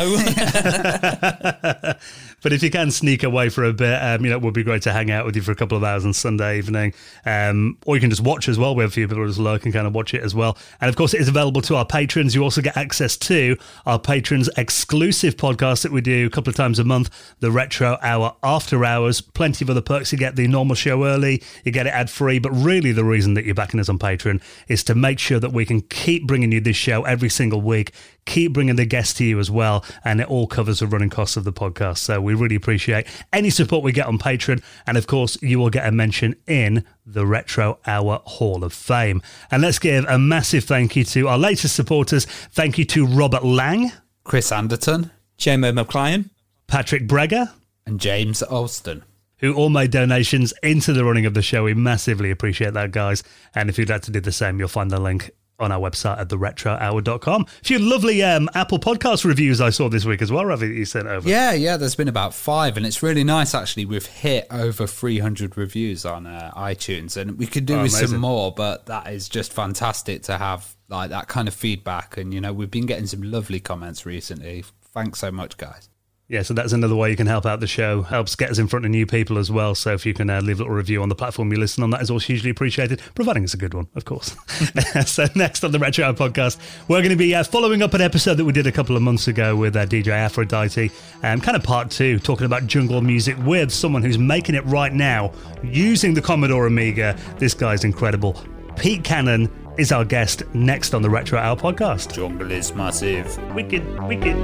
But if you can sneak away for a bit, it would be great to hang out with you for a couple of hours on Sunday evening. Or you can just watch as well. We have a few people who just lurk and kind of watch it as well. And of course, it is available to our patrons. You also get access to our patrons' exclusive podcast that we do a couple of times a month, the Retro Hour After Hours. Plenty of other perks. You get the normal show early, you get it ad-free. But really, the reason that you're backing us on Patreon is to make sure that we can keep bringing you this show every single week, keep bringing the guests to you as well, and it all covers the running costs of the podcast. So we really appreciate any support we get on Patreon, and of course you will get a mention in the Retro Hour Hall of Fame. And let's give a massive thank you to our latest supporters. Thank you to Robert Lang, Chris Anderton, Jamie McClyan, Patrick Breger, and James Alston, who all made donations into the running of the show. We massively appreciate that, guys. And if you'd like to do the same, you'll find the link on our website at theretrohour.com. A few lovely Apple Podcast reviews I saw this week as well, Ravi, that you sent over. Yeah, there's been about 5, and it's really nice, actually. We've hit over 300 reviews on iTunes, and we could do with some more, but that is just fantastic to have that kind of feedback. And, we've been getting some lovely comments recently. Thanks so much, guys. Yeah, so that's another way you can help out the show. Helps get us in front of new people as well. So if you can leave a little review on the platform you listen on, that is also hugely appreciated, providing it's a good one, of course. So next on the Retro Hour podcast, we're going to be following up an episode that we did a couple of months ago with DJ Aphrodite, kind of part 2, talking about jungle music with someone who's making it right now using the Commodore Amiga. This guy's incredible. Pete Cannon is our guest next on the Retro Hour podcast. Jungle is massive. Wicked, wicked.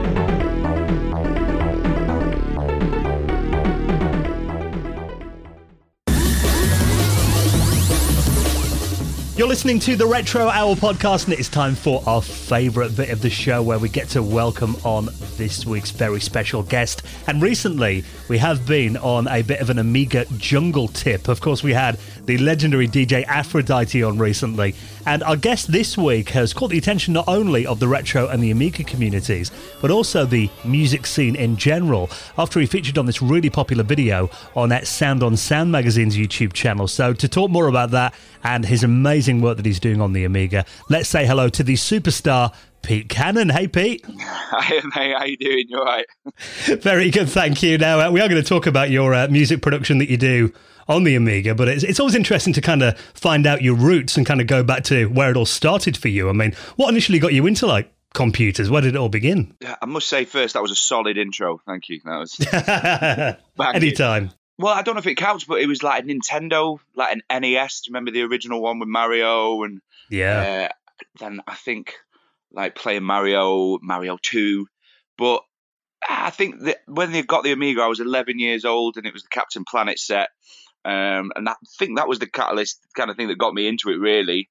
You're listening to the Retro Hour podcast, and it is time for our favourite bit of the show where we get to welcome on this week's very special guest. And recently, we have been on a bit of an Amiga jungle tip. Of course, we had the legendary DJ Aphrodite on recently. And our guest this week has caught the attention not only of the retro and the Amiga communities, but also the music scene in general, after he featured on this really popular video on that Sound on Sound magazine's YouTube channel. So to talk more about that and his amazing work that he's doing on the Amiga, let's say hello to the superstar Pete Cannon. Hey, Pete. Hi, mate. How you doing? You all right? Very good, thank you. Now, we are going to talk about your music production that you do on the Amiga, but it's always interesting to kind of find out your roots and kind of go back to where it all started for you. I mean, what initially got you into, like, computers? Where did it all begin? I must say first, that was a solid intro. Thank you. That was Anytime. Well, I don't know if it counts, but it was like a Nintendo, like an NES. Do you remember the original one with Mario? And Yeah. then I think like playing Mario 2. But I think that when they got the Amiga, I was 11 years old, and it was the Captain Planet set. And I think that was the catalyst kind of thing that got me into it, really.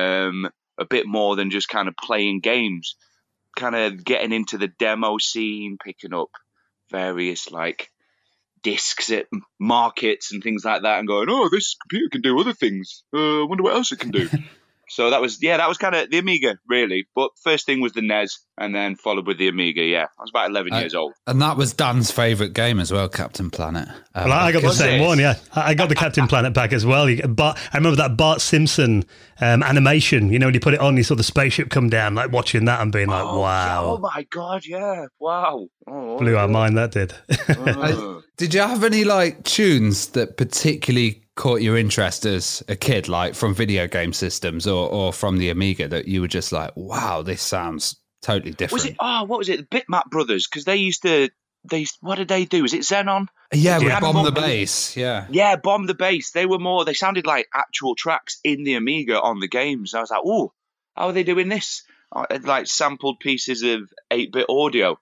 A bit more than just kind of playing games, kind of getting into the demo scene, picking up various like discs at markets and things like that, and going, oh, this computer can do other things. I wonder what else it can do. So that was kind of the Amiga, really. But first thing was the NES, and then followed with the Amiga. Yeah, I was about 11 years old. And that was Dan's favourite game as well, Captain Planet. Well, I got the same one, yeah. I got the Captain Planet pack as well. But I remember that Bart Simpson animation, you know, when you put it on, you saw the spaceship come down, like watching that and being like, wow. Oh, my God, yeah. Wow. Blew our mind, that did. Did you have any like tunes that particularly caught your interest as a kid, like from video game systems or from the Amiga, that you were just like, wow, this sounds totally different? What was it? The Bitmap Brothers, because what did they do? Was it Xenon? Yeah, with Bomb the Bass, yeah. Yeah, Bomb the Bass. They sounded like actual tracks in the Amiga on the games. I was like, oh, how are they doing this? Like sampled pieces of 8-bit audio.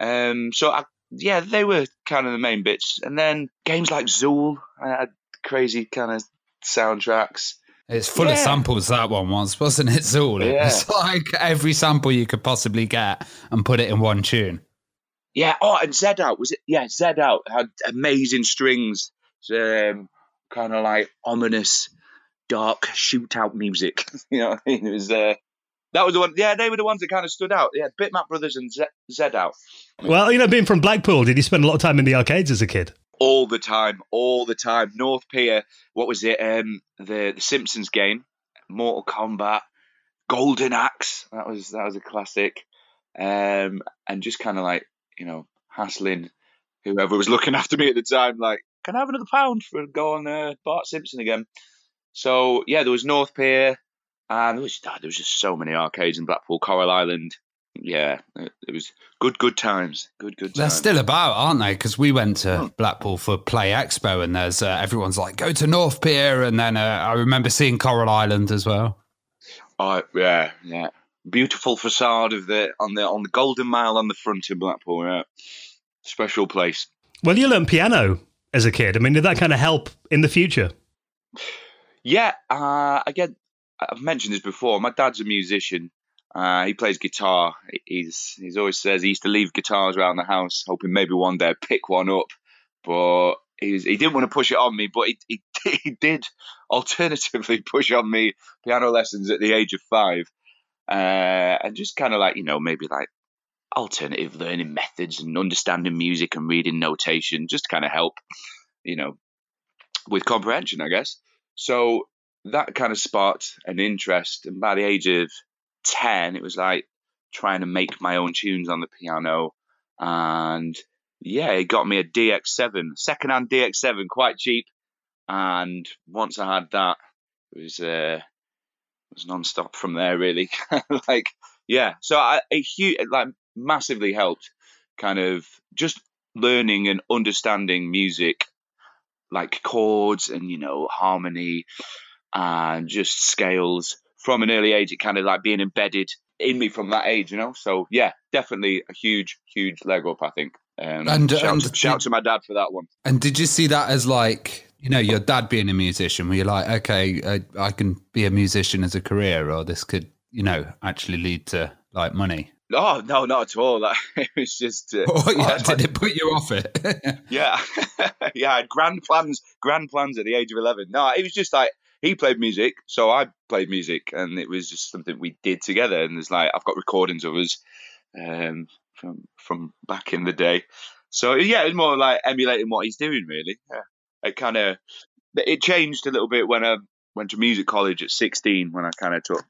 They were kind of the main bits. And then games like Zool, I had crazy kind of soundtracks. It's full of samples, that one was, wasn't it, Zool? Yeah. It's like every sample you could possibly get and put it in one tune. Yeah, and Zed Out, was it? Yeah, Zed Out had amazing strings. Kind of like ominous, dark shootout music. You know what I mean? It was... that was the one. Yeah, they were the ones that kind of stood out. Yeah, Bitmap Brothers and Zed Out. Well, you know, being from Blackpool, did you spend a lot of time in the arcades as a kid? All the time. North Pier. What was it? The Simpsons game, Mortal Kombat, Golden Axe. That was a classic. And just kind of like, you know, hassling whoever was looking after me at the time. Like, can I have another £1 for go on Bart Simpson again? So yeah, there was North Pier. And there was just so many arcades in Blackpool, Coral Island. Yeah, it was good times. Good times. They're still about, aren't they? Because we went to Blackpool for Play Expo, and there's everyone's like, go to North Pier, and then I remember seeing Coral Island as well. Oh yeah. Beautiful facade of on the Golden Mile on the front in Blackpool. Yeah, special place. Well, you learned piano as a kid. I mean, did that kind of help in the future? Yeah, again, I've mentioned this before. My dad's a musician. He plays guitar. He's always says he used to leave guitars around the house, hoping maybe one day I'd pick one up. But he didn't want to push it on me, but he did alternatively push on me piano lessons at the age of 5. And just kind of like, you know, maybe like alternative learning methods and understanding music and reading notation, just to kind of help, you know, with comprehension, I guess. So that kind of sparked an interest. And by the age of 10, it was like trying to make my own tunes on the piano. And yeah, it got me a DX7, secondhand DX7, quite cheap. And once I had that, it was non-stop from there, really. Like, yeah. So it massively helped kind of just learning and understanding music, like chords and, you know, harmony and just scales from an early age, it kind of like being embedded in me from that age, you know. So yeah, definitely a huge leg up, I think. Shout to my dad for that one. And did you see that as like, you know, your dad being a musician? Were you like, okay, I can be a musician as a career, or this could, you know, actually lead to like money? Oh no, not at all. Like, it was just. Did it put you off it? Yeah, yeah. I had grand plans at the age of 11. No, it was just like he played music, so I played music, and it was just something we did together. And there's like I've got recordings of us from back in the day. So yeah, it was more like emulating what he's doing, really. Yeah. It changed a little bit when I went to music college at 16, when I kind of took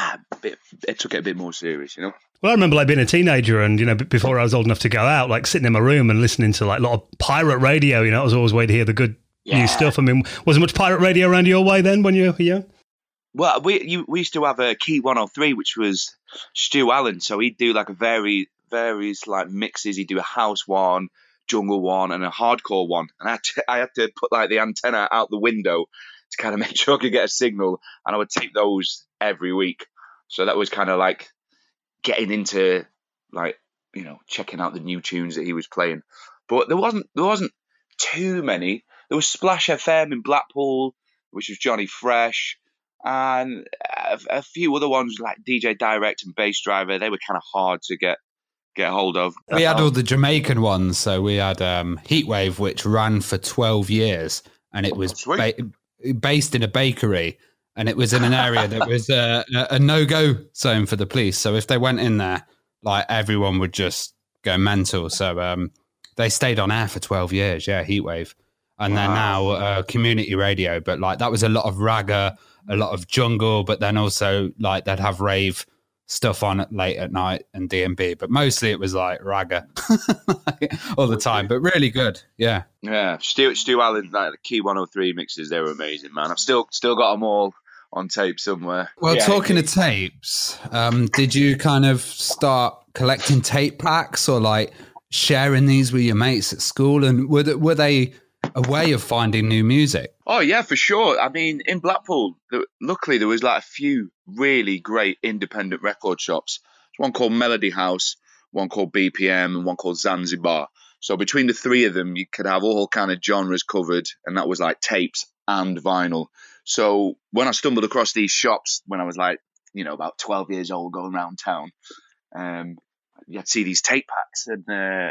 it a bit more serious, you know. Well, I remember like being a teenager and, you know, before I was old enough to go out, like sitting in my room and listening to like a lot of pirate radio, you know, I was always waiting to hear the good new stuff. I mean, was there much pirate radio around your way then when you were young? Well, we used to have a Key 103, which was Stu Allen. So he'd do like a various like mixes. He'd do a house one, jungle one, and a hardcore one. And I had to put like the antenna out the window to kind of make sure I could get a signal. And I would tape those every week. So that was kind of like getting into like, you know, checking out the new tunes that he was playing. But there wasn't too many. There was Splash FM in Blackpool, which was Johnny Fresh, and a few other ones like DJ Direct and Bass Driver. They were kind of hard to get hold of. We had all the Jamaican ones. So we had Heatwave, which ran for 12 years, and it was based in a bakery. And it was in an area that was a no-go zone for the police. So if they went in there, like everyone would just go mental. So they stayed on air for 12 years. Yeah, Heatwave. And they're now community radio. But like that was a lot of ragga, a lot of jungle. But then also like they'd have rave stuff on late at night and D&B. But mostly it was like ragga all the time. But really good. Yeah. Yeah. Stu Allen, like the Key 103 mixes, they were amazing, man. I've still got them all on tape somewhere. Well, talking of tapes, did you kind of start collecting tape packs or like sharing these with your mates at school? And were they a way of finding new music? Oh yeah, for sure. I mean, in Blackpool, luckily there was like a few really great independent record shops. There's one called Melody House, one called BPM, and one called Zanzibar. So between the three of them, you could have all kind of genres covered, and that was like tapes and vinyl. So when I stumbled across these shops when I was like, you know, about 12 years old, going around town, I'd see these tape packs. And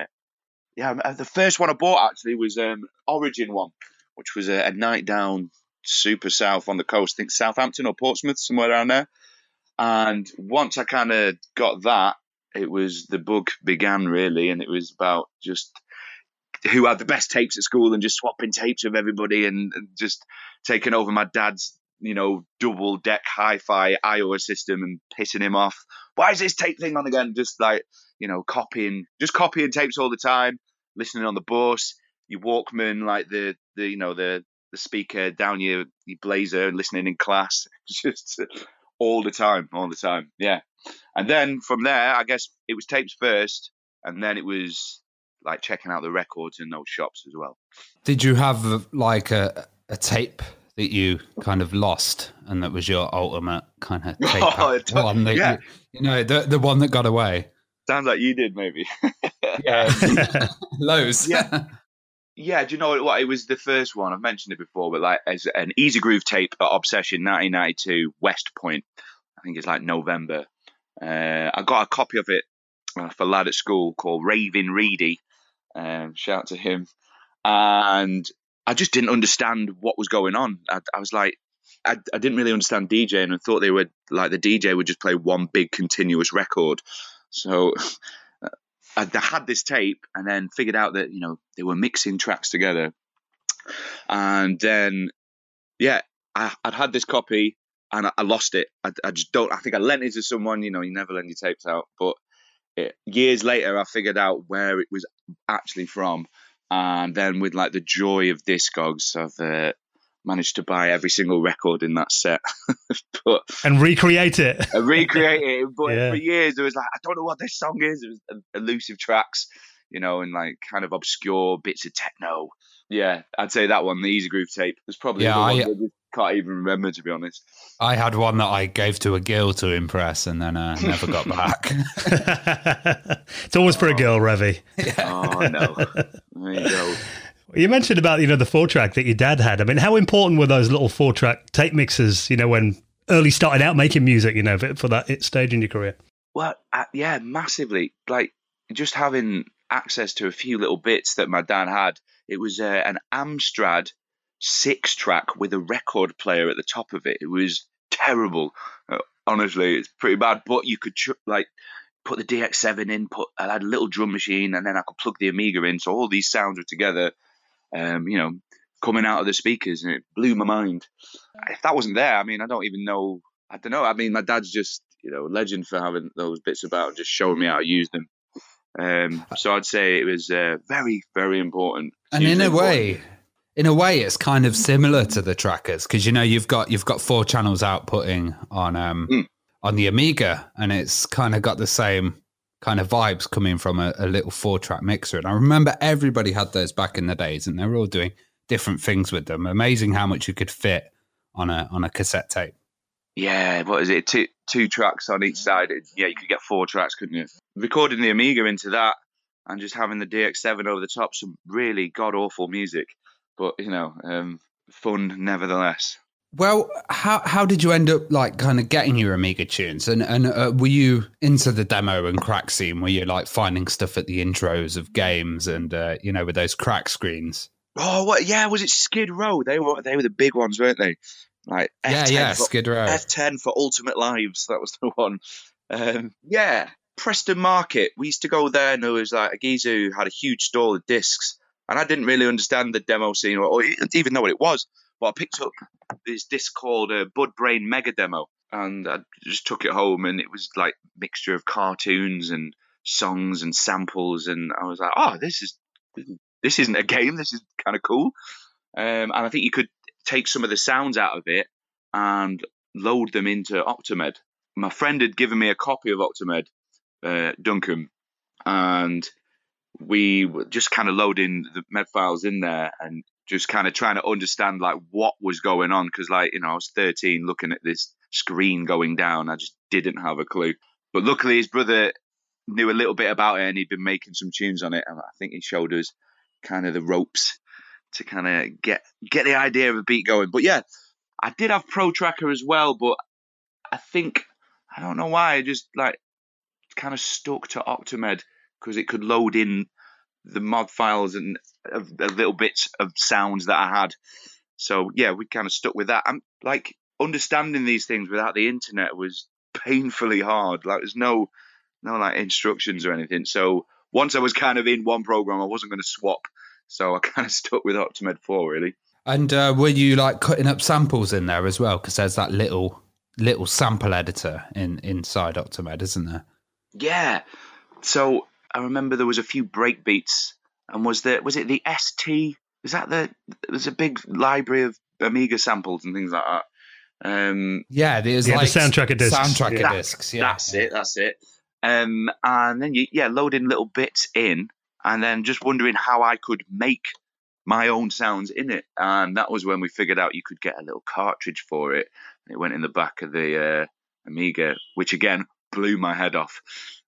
the first one I bought actually was Origin one, which was a night down super south on the coast, I think Southampton or Portsmouth, somewhere around there. And once I kind of got that, the bug began really, and it was about just who had the best tapes at school and just swapping tapes with everybody and just taking over my dad's, you know, double deck hi-fi Iowa system and pissing him off. Why is this tape thing on again? Just like, you know, copying tapes all the time, listening on the bus, your Walkman, like the you know, the speaker down your blazer and listening in class, just all the time. Yeah. And then from there, I guess it was tapes first, and then it was like checking out the records in those shops as well. Did you have like a tape that you kind of lost and that was your ultimate kind of tape one that yeah. you know, the one that got away? Sounds like you did, maybe. Yeah. Loads. Yeah. Yeah, do you know what? It was the first one. I've mentioned it before, but like as an Easy Groove tape at Obsession 1992 West Point. I think it's like November. I got a copy of it for a lad at school called Raving Reedy. Shout out to him. And I just didn't understand what was going on. I was like, I didn't really understand DJing and thought they would, like, the DJ would just play one big continuous record. So I had this tape and then figured out that, you know, they were mixing tracks together. And then, yeah, I'd had this copy and I lost it. I think I lent it to someone. You know, you never lend your tapes out. But years later, I figured out where it was actually from. And then with like the joy of Discogs, I've managed to buy every single record in that set. And recreate it. But for years, it was like, I don't know what this song is. It was elusive tracks, you know, and like kind of obscure bits of techno. Yeah, I'd say that one, the Easy Groove tape, was probably can't even remember, to be honest. I had one that I gave to a girl to impress and then never got back. It's always for a girl, Revy. Oh, no. There you go. You mentioned about, the 4-track that your dad had. I mean, how important were those little 4-track tape mixers, when early started out making music, for that stage in your career? Well, yeah, massively. Like, just having access to a few little bits that my dad had. It was an Amstrad 6-track with a record player at the top of it. It was terrible. Honestly, it's pretty bad. But you could put the DX7 in. I had a little drum machine, and then I could plug the Amiga in. So all these sounds were together, coming out of the speakers, and it blew my mind. If that wasn't there, I mean, I don't even know. I don't know. I mean, my dad's just a legend for having those bits about, just showing me how to use them. So I'd say it was very, very important. And in a way, it's kind of similar to the trackers because you've got 4 channels outputting on the Amiga, and it's kind of got the same kind of vibes coming from a little 4-track mixer. And I remember everybody had those back in the days, and they were all doing different things with them. Amazing how much you could fit on a cassette tape. Yeah, what is it? Two tracks on each side. Yeah, you could get 4 tracks, couldn't you? Recording the Amiga into that and just having the DX7 over the top, some really god-awful music. But, fun nevertheless. Well, how did you end up kind of getting your Amiga tunes? And were you into the demo and crack scene? Were you finding stuff at the intros of games and, with those crack screens? Oh, what? Yeah, was it Skid Row? They were the big ones, weren't they? Like F10 Skid Row. F10 for Ultimate Lives. That was the one. Yeah, Preston Market. We used to go there, and there was a geezer who had a huge stall of discs, and I didn't really understand the demo scene or even know what it was. But I picked up this disc called Bud Brain Mega Demo, and I just took it home, and it was like a mixture of cartoons and songs and samples, and I was like, oh, this isn't a game. This is kind of cool. And I think you could take some of the sounds out of it and load them into Optimed. My friend had given me a copy of Optimed, Duncan, and we were just kind of loading the med files in there and just kind of trying to understand what was going on, because I was 13 looking at this screen going down. I just didn't have a clue. But luckily his brother knew a little bit about it, and he'd been making some tunes on it, and I think he showed us kind of the ropes to kind of get the idea of a beat going. But yeah, I did have Pro Tracker as well, but I don't know why, I just kind of stuck to Optimed because it could load in the mod files and little bits of sounds that I had. So yeah, we kind of stuck with that. I'm understanding these things without the internet was painfully hard. There's no instructions or anything. So once I was kind of in one program, I wasn't going to swap. So I kind of stuck with Optimed 4, really. And were you cutting up samples in there as well? Because there's that little sample editor inside Optimed, isn't there? Yeah. So I remember there was a few breakbeats, and was it the ST? There's a big library of Amiga samples and things like that. There's the soundtracker discs. Soundtracker discs, yeah. That's it. And then loading little bits in, and then just wondering how I could make my own sounds in it. And that was when we figured out you could get a little cartridge for it. It went in the back of the Amiga, which again blew my head off.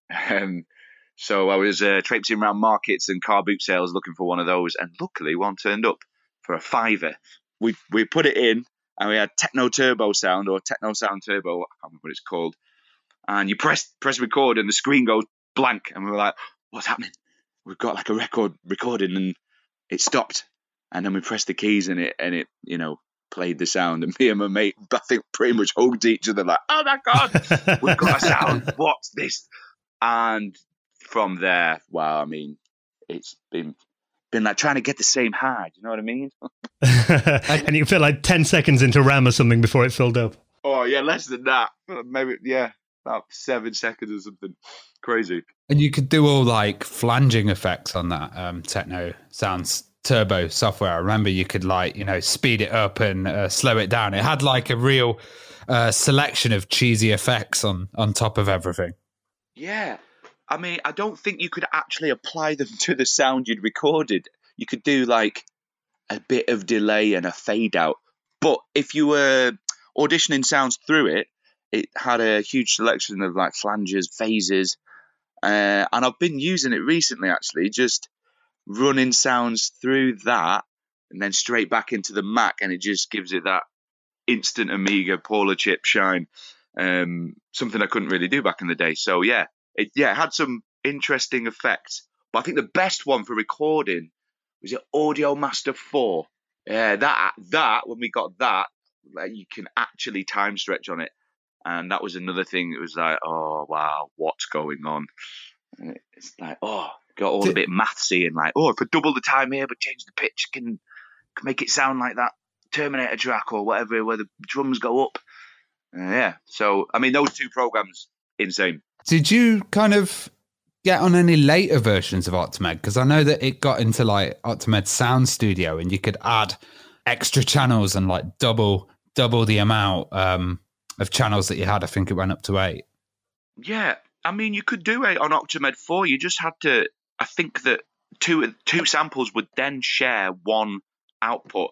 So I was traipsing around markets and car boot sales looking for one of those, and luckily one turned up for a £5. We put it in, and we had Techno Turbo Sound, or Techno Sound Turbo, I can't remember what it's called. And you press record, and the screen goes blank, and we were like, what's happening? We've got a record recording, and it stopped. And then we pressed the keys, and it played the sound. And me and my mate, I think, pretty much hugged each other like, oh my God, we've got a sound. What's this? And from there, wow, I mean, it's been trying to get the same high. Do you know what I mean? And you feel 10 seconds into RAM or something before it filled up. Oh, yeah, less than that. Maybe, yeah, about 7 seconds or something. Crazy. And you could do all flanging effects on that Techno Sounds Turbo software. I remember you could speed it up and slow it down. It had a real selection of cheesy effects on top of everything. Yeah. I mean, I don't think you could actually apply them to the sound you'd recorded. You could do a bit of delay and a fade out, But if you were auditioning sounds through it, it had a huge selection of like flanges, phases, and I've been using it recently actually, just running sounds through that and then straight back into the Mac, and it just gives it that instant Amiga Paula chip shine. Something I couldn't really do back in the day. So yeah, it had some interesting effects. But I think the best one for recording was it Audio Master 4. Yeah, that when we got that, like, you can actually time stretch on it, and that was another thing. It was like, oh wow, what's going on? And it's like, oh, got all a bit mathsy and like, oh, if I double the time here but change the pitch, can make it sound like that Terminator track or whatever, where the drums go up. Yeah. So I mean, those two programs, insane. Did you kind of get on any later versions of Octamed? Because I know that it got into like Octamed Sound Studio, and you could add extra channels and like double the amount of channels that you had. I think it went up to 8. Yeah, I mean, you could do it on Octamed 4. You just had to. I think that two samples would then share one output.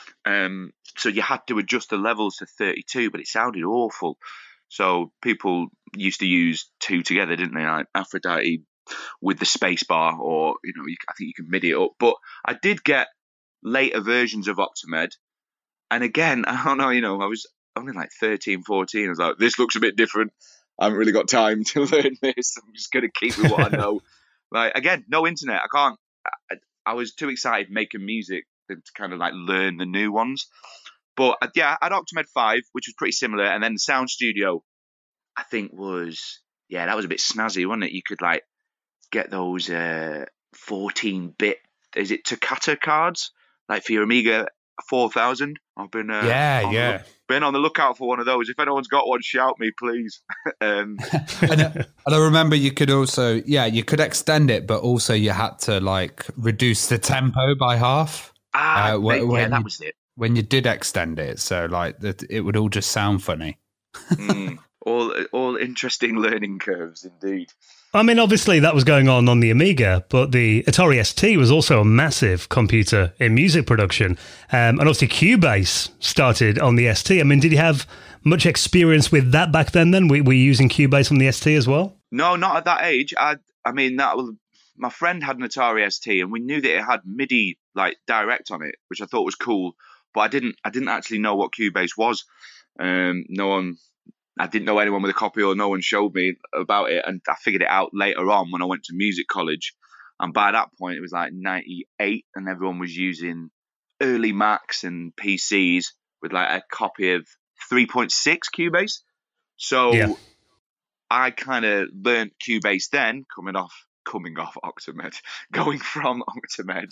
So you had to adjust the levels to 32, but it sounded awful. So people used to use 2 together, didn't they? Like Aphrodite with the space bar, or I think you can MIDI it up. But I did get later versions of Octamed, and again, I don't know. I was only like 13, 14. I was like, this looks a bit different. I haven't really got time to learn this. I'm just going to keep with what I know. Like, again, no internet. I was too excited making music to kind of like learn the new ones. But yeah, I had Octamed 5, which was pretty similar. And then the Sound Studio, I think that was a bit snazzy, wasn't it? You could like get those 14-bit, is it Toccata cards? Like for your Amiga 4000. I've been been on the lookout for one of those. If anyone's got one, shout me, please. And I remember you could also, you could extend it, but also you had to like reduce the tempo by half. That was it. When you did extend it, so like it would all just sound funny. All interesting learning curves, indeed. I mean, obviously that was going on the Amiga, but the Atari ST was also a massive computer in music production. And obviously Cubase started on the ST. I mean, did you have much experience with that back then? Were you using Cubase on the ST as well? No, not at that age. My friend had an Atari ST, and we knew that it had MIDI like direct on it, which I thought was cool. But I didn't actually know what Cubase was. I didn't know anyone with a copy, or no one showed me about it. And I figured it out later on when I went to music college. And by that point, it was like 98, and everyone was using early Macs and PCs with like a copy of 3.6 Cubase. So I kind of learned Cubase then, coming off Octamed, going from Octamed.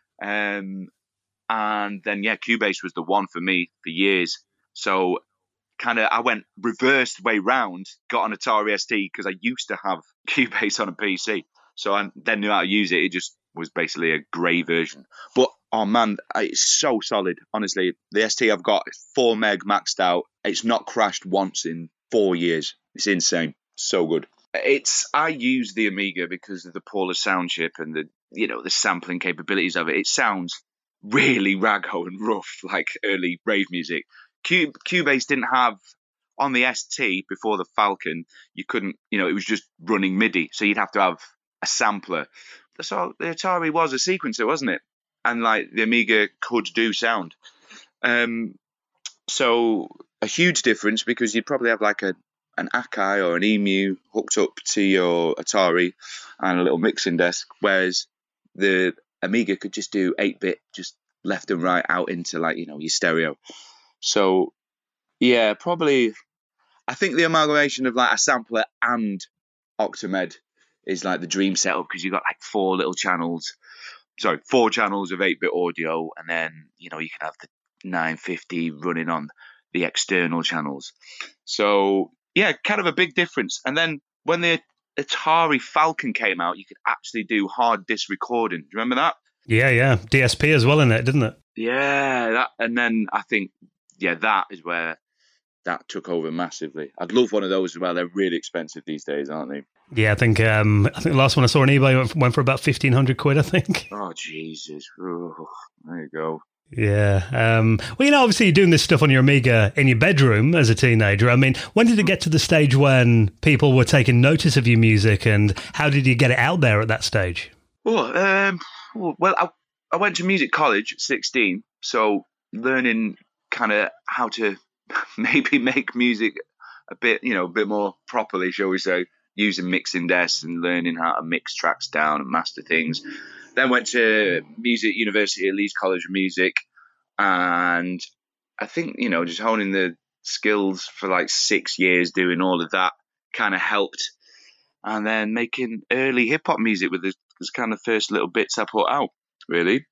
And then, Cubase was the one for me for years. So I went reversed way round, got an Atari ST because I used to have Cubase on a PC. So I then knew how to use it. It just was basically a grey version. But, oh man, it's so solid. Honestly, the ST I've got is 4 meg maxed out. It's not crashed once in 4 years. It's insane. So good. I use the Amiga because of the Paula sound chip and the sampling capabilities of it. It sounds really raggo and rough, like early rave music. Cubase didn't have, on the ST before the Falcon, you couldn't, it was just running MIDI. So you'd have to have a sampler. So the Atari was a sequencer, wasn't it? And like the Amiga could do sound. So a huge difference, because you'd probably have like an Akai or an EMU hooked up to your Atari and a little mixing desk, whereas the Amiga could just do 8-bit, just left and right out into like, your stereo. So yeah, probably I think the amalgamation of like a sampler and Octamed is like the dream setup, because you've got like 4 channels of 8-bit audio, and then you can have the 950 running on the external channels. So yeah, kind of a big difference. And then when the Atari Falcon came out, you could actually do hard disk recording. Do you remember that? Yeah. DSP as well in it, didn't it? Yeah, that, and then I think that is where that took over massively. I'd love one of those as well. They're really expensive these days, aren't they? Yeah, I think the last one I saw on eBay went for about 1,500 quid, I think. Oh Jesus! Oh, there you go. Yeah. Well, obviously you're doing this stuff on your Amiga in your bedroom as a teenager. I mean, when did it get to the stage when people were taking notice of your music, and how did you get it out there at that stage? Well, I went to music college at 16, so learning kind of how to maybe make music a bit more properly, shall we say, using mixing desks and learning how to mix tracks down and master things. Then went to music university at Leeds College of Music, and I think just honing the skills for like 6 years doing all of that kind of helped. And then making early hip hop music with this kind of first little bits I put out, really.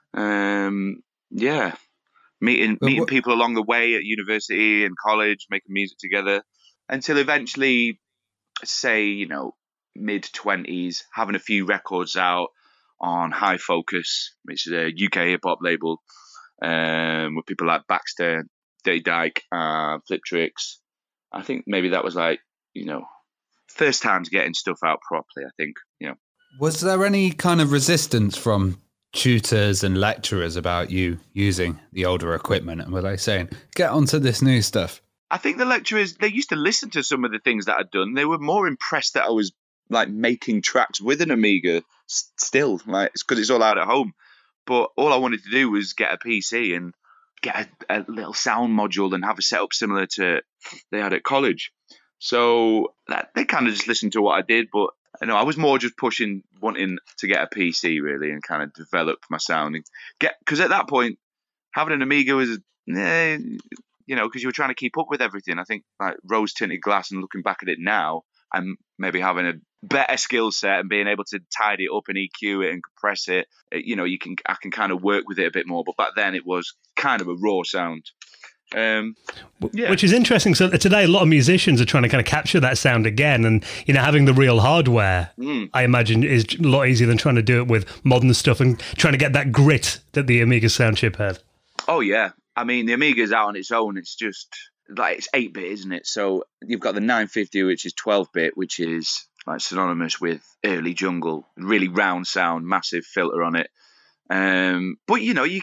Yeah, meeting people along the way at university and college, making music together, until eventually, say, mid-20s, having a few records out on High Focus, which is a UK hip hop label, with people like Baxter, Dirty Dyke, Flip Tricks. I think maybe that was like, first times getting stuff out properly, I think. Was there any kind of resistance from tutors and lecturers about you using the older equipment? And were they saying, get onto this new stuff? I think the lecturers, they used to listen to some of the things that I'd done. They were more impressed that I was like making tracks with an Amiga still, like, because it's all out at home. But all I wanted to do was get a PC and get a little sound module and have a setup similar to they had at college. So they kind of just listened to what I did, but I was more just wanting to get a PC really and kind of develop my sound and because at that point having an Amiga was, because you were trying to keep up with everything. I think like rose tinted glass, and looking back at it now, I'm maybe having a better skill set and being able to tidy it up and EQ it and compress it. I can kind of work with it a bit more. But back then it was kind of a raw sound. Which is interesting. So today, a lot of musicians are trying to kind of capture that sound again, and having the real hardware, I imagine, is a lot easier than trying to do it with modern stuff and trying to get that grit that the Amiga sound chip had. Oh yeah, I mean the Amiga's out on its own. It's just like it's 8-bit, isn't it? So you've got the 950, which is 12-bit, which is like synonymous with early jungle, really round sound, massive filter on it. But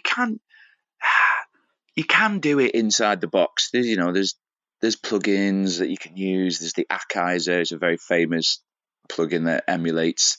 you can do it inside the box. There's plugins that you can use. There's the Ackizer, it's a very famous plugin that emulates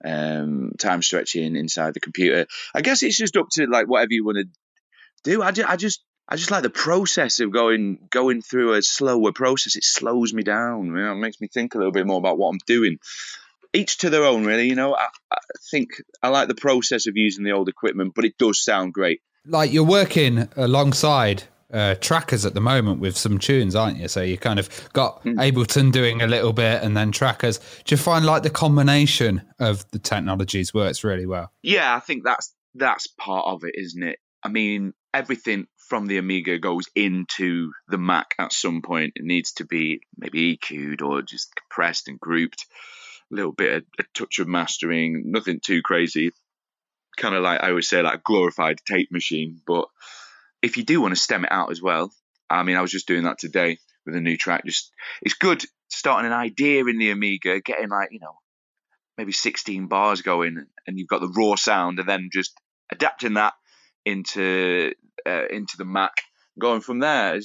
time stretching inside the computer. I guess it's just up to like whatever you want to do. I just like the process of going through a slower process. It slows me down. It makes me think a little bit more about what I'm doing. Each to their own, really. I think I like the process of using the old equipment, but it does sound great. Like you're working alongside Trackers at the moment with some tunes, aren't you? So you kind of got Ableton doing a little bit and then Trackers. Do you find like the combination of the technologies works really well? Yeah, I think that's part of it, isn't it? I mean, everything from the Amiga goes into the Mac at some point. It needs to be maybe EQ'd or just compressed and grouped. A little bit of a touch of mastering, nothing too crazy. Kind of like I always say, like a glorified tape machine. But if you do want to stem it out as well, I mean, I was just doing that today with a new track. Just it's good starting an idea in the Amiga, getting like maybe 16 bars going, and you've got the raw sound, and then just adapting that into the Mac, going from there.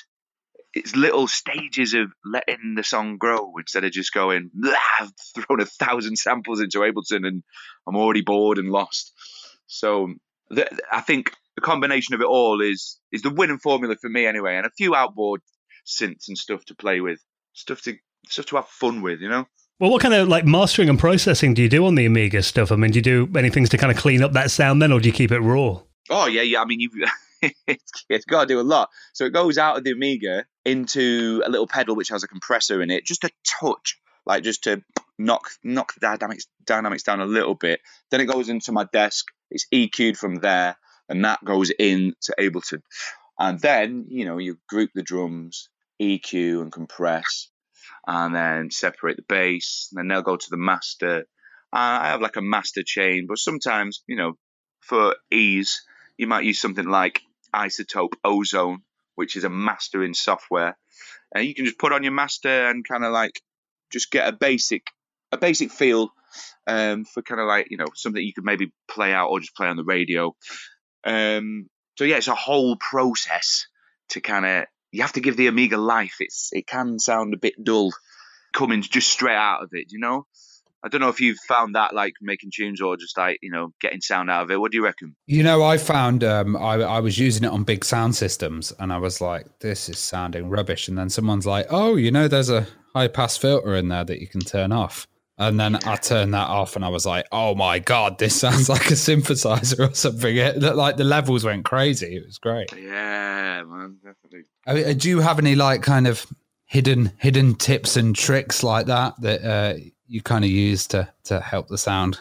It's little stages of letting the song grow instead of just going, I've thrown 1,000 samples into Ableton and I'm already bored and lost. So I think the combination of it all is the winning formula for me anyway, and a few outboard synths and stuff to play with, stuff to have fun with, Well, what kind of like mastering and processing do you do on the Amiga stuff? I mean, do you do anything to kind of clean up that sound then, or do you keep it raw? Oh, yeah. I mean, it's got to do a lot. So it goes out of the Amiga into a little pedal which has a compressor in it, just a touch, like just to knock the dynamics down a little bit. Then it goes into my desk. It's EQ'd from there, and that goes into Ableton. And then, you group the drums, EQ and compress, and then separate the bass. And then they'll go to the master. I have like a master chain, but sometimes, for ease, you might use something like Isotope Ozone, which is a mastering software. And you can just put on your master and kind of like just get a basic feel for kind of like, something you could maybe play out or just play on the radio. So yeah, it's a whole process to kind of, you have to give the Amiga life. It can sound a bit dull coming just straight out of it, you know? I don't know if you've found that, like making tunes or just like, getting sound out of it. What do you reckon? I found I was using it on big sound systems and I was like, this is sounding rubbish. And then someone's like, oh, there's a high pass filter in there that you can turn off. And then I turned that off and I was like, oh my God, this sounds like a synthesizer or something. Like the levels went crazy. It was great. Yeah, man, definitely. Do you have any like kind of hidden tips and tricks like that you kind of use to help the sound?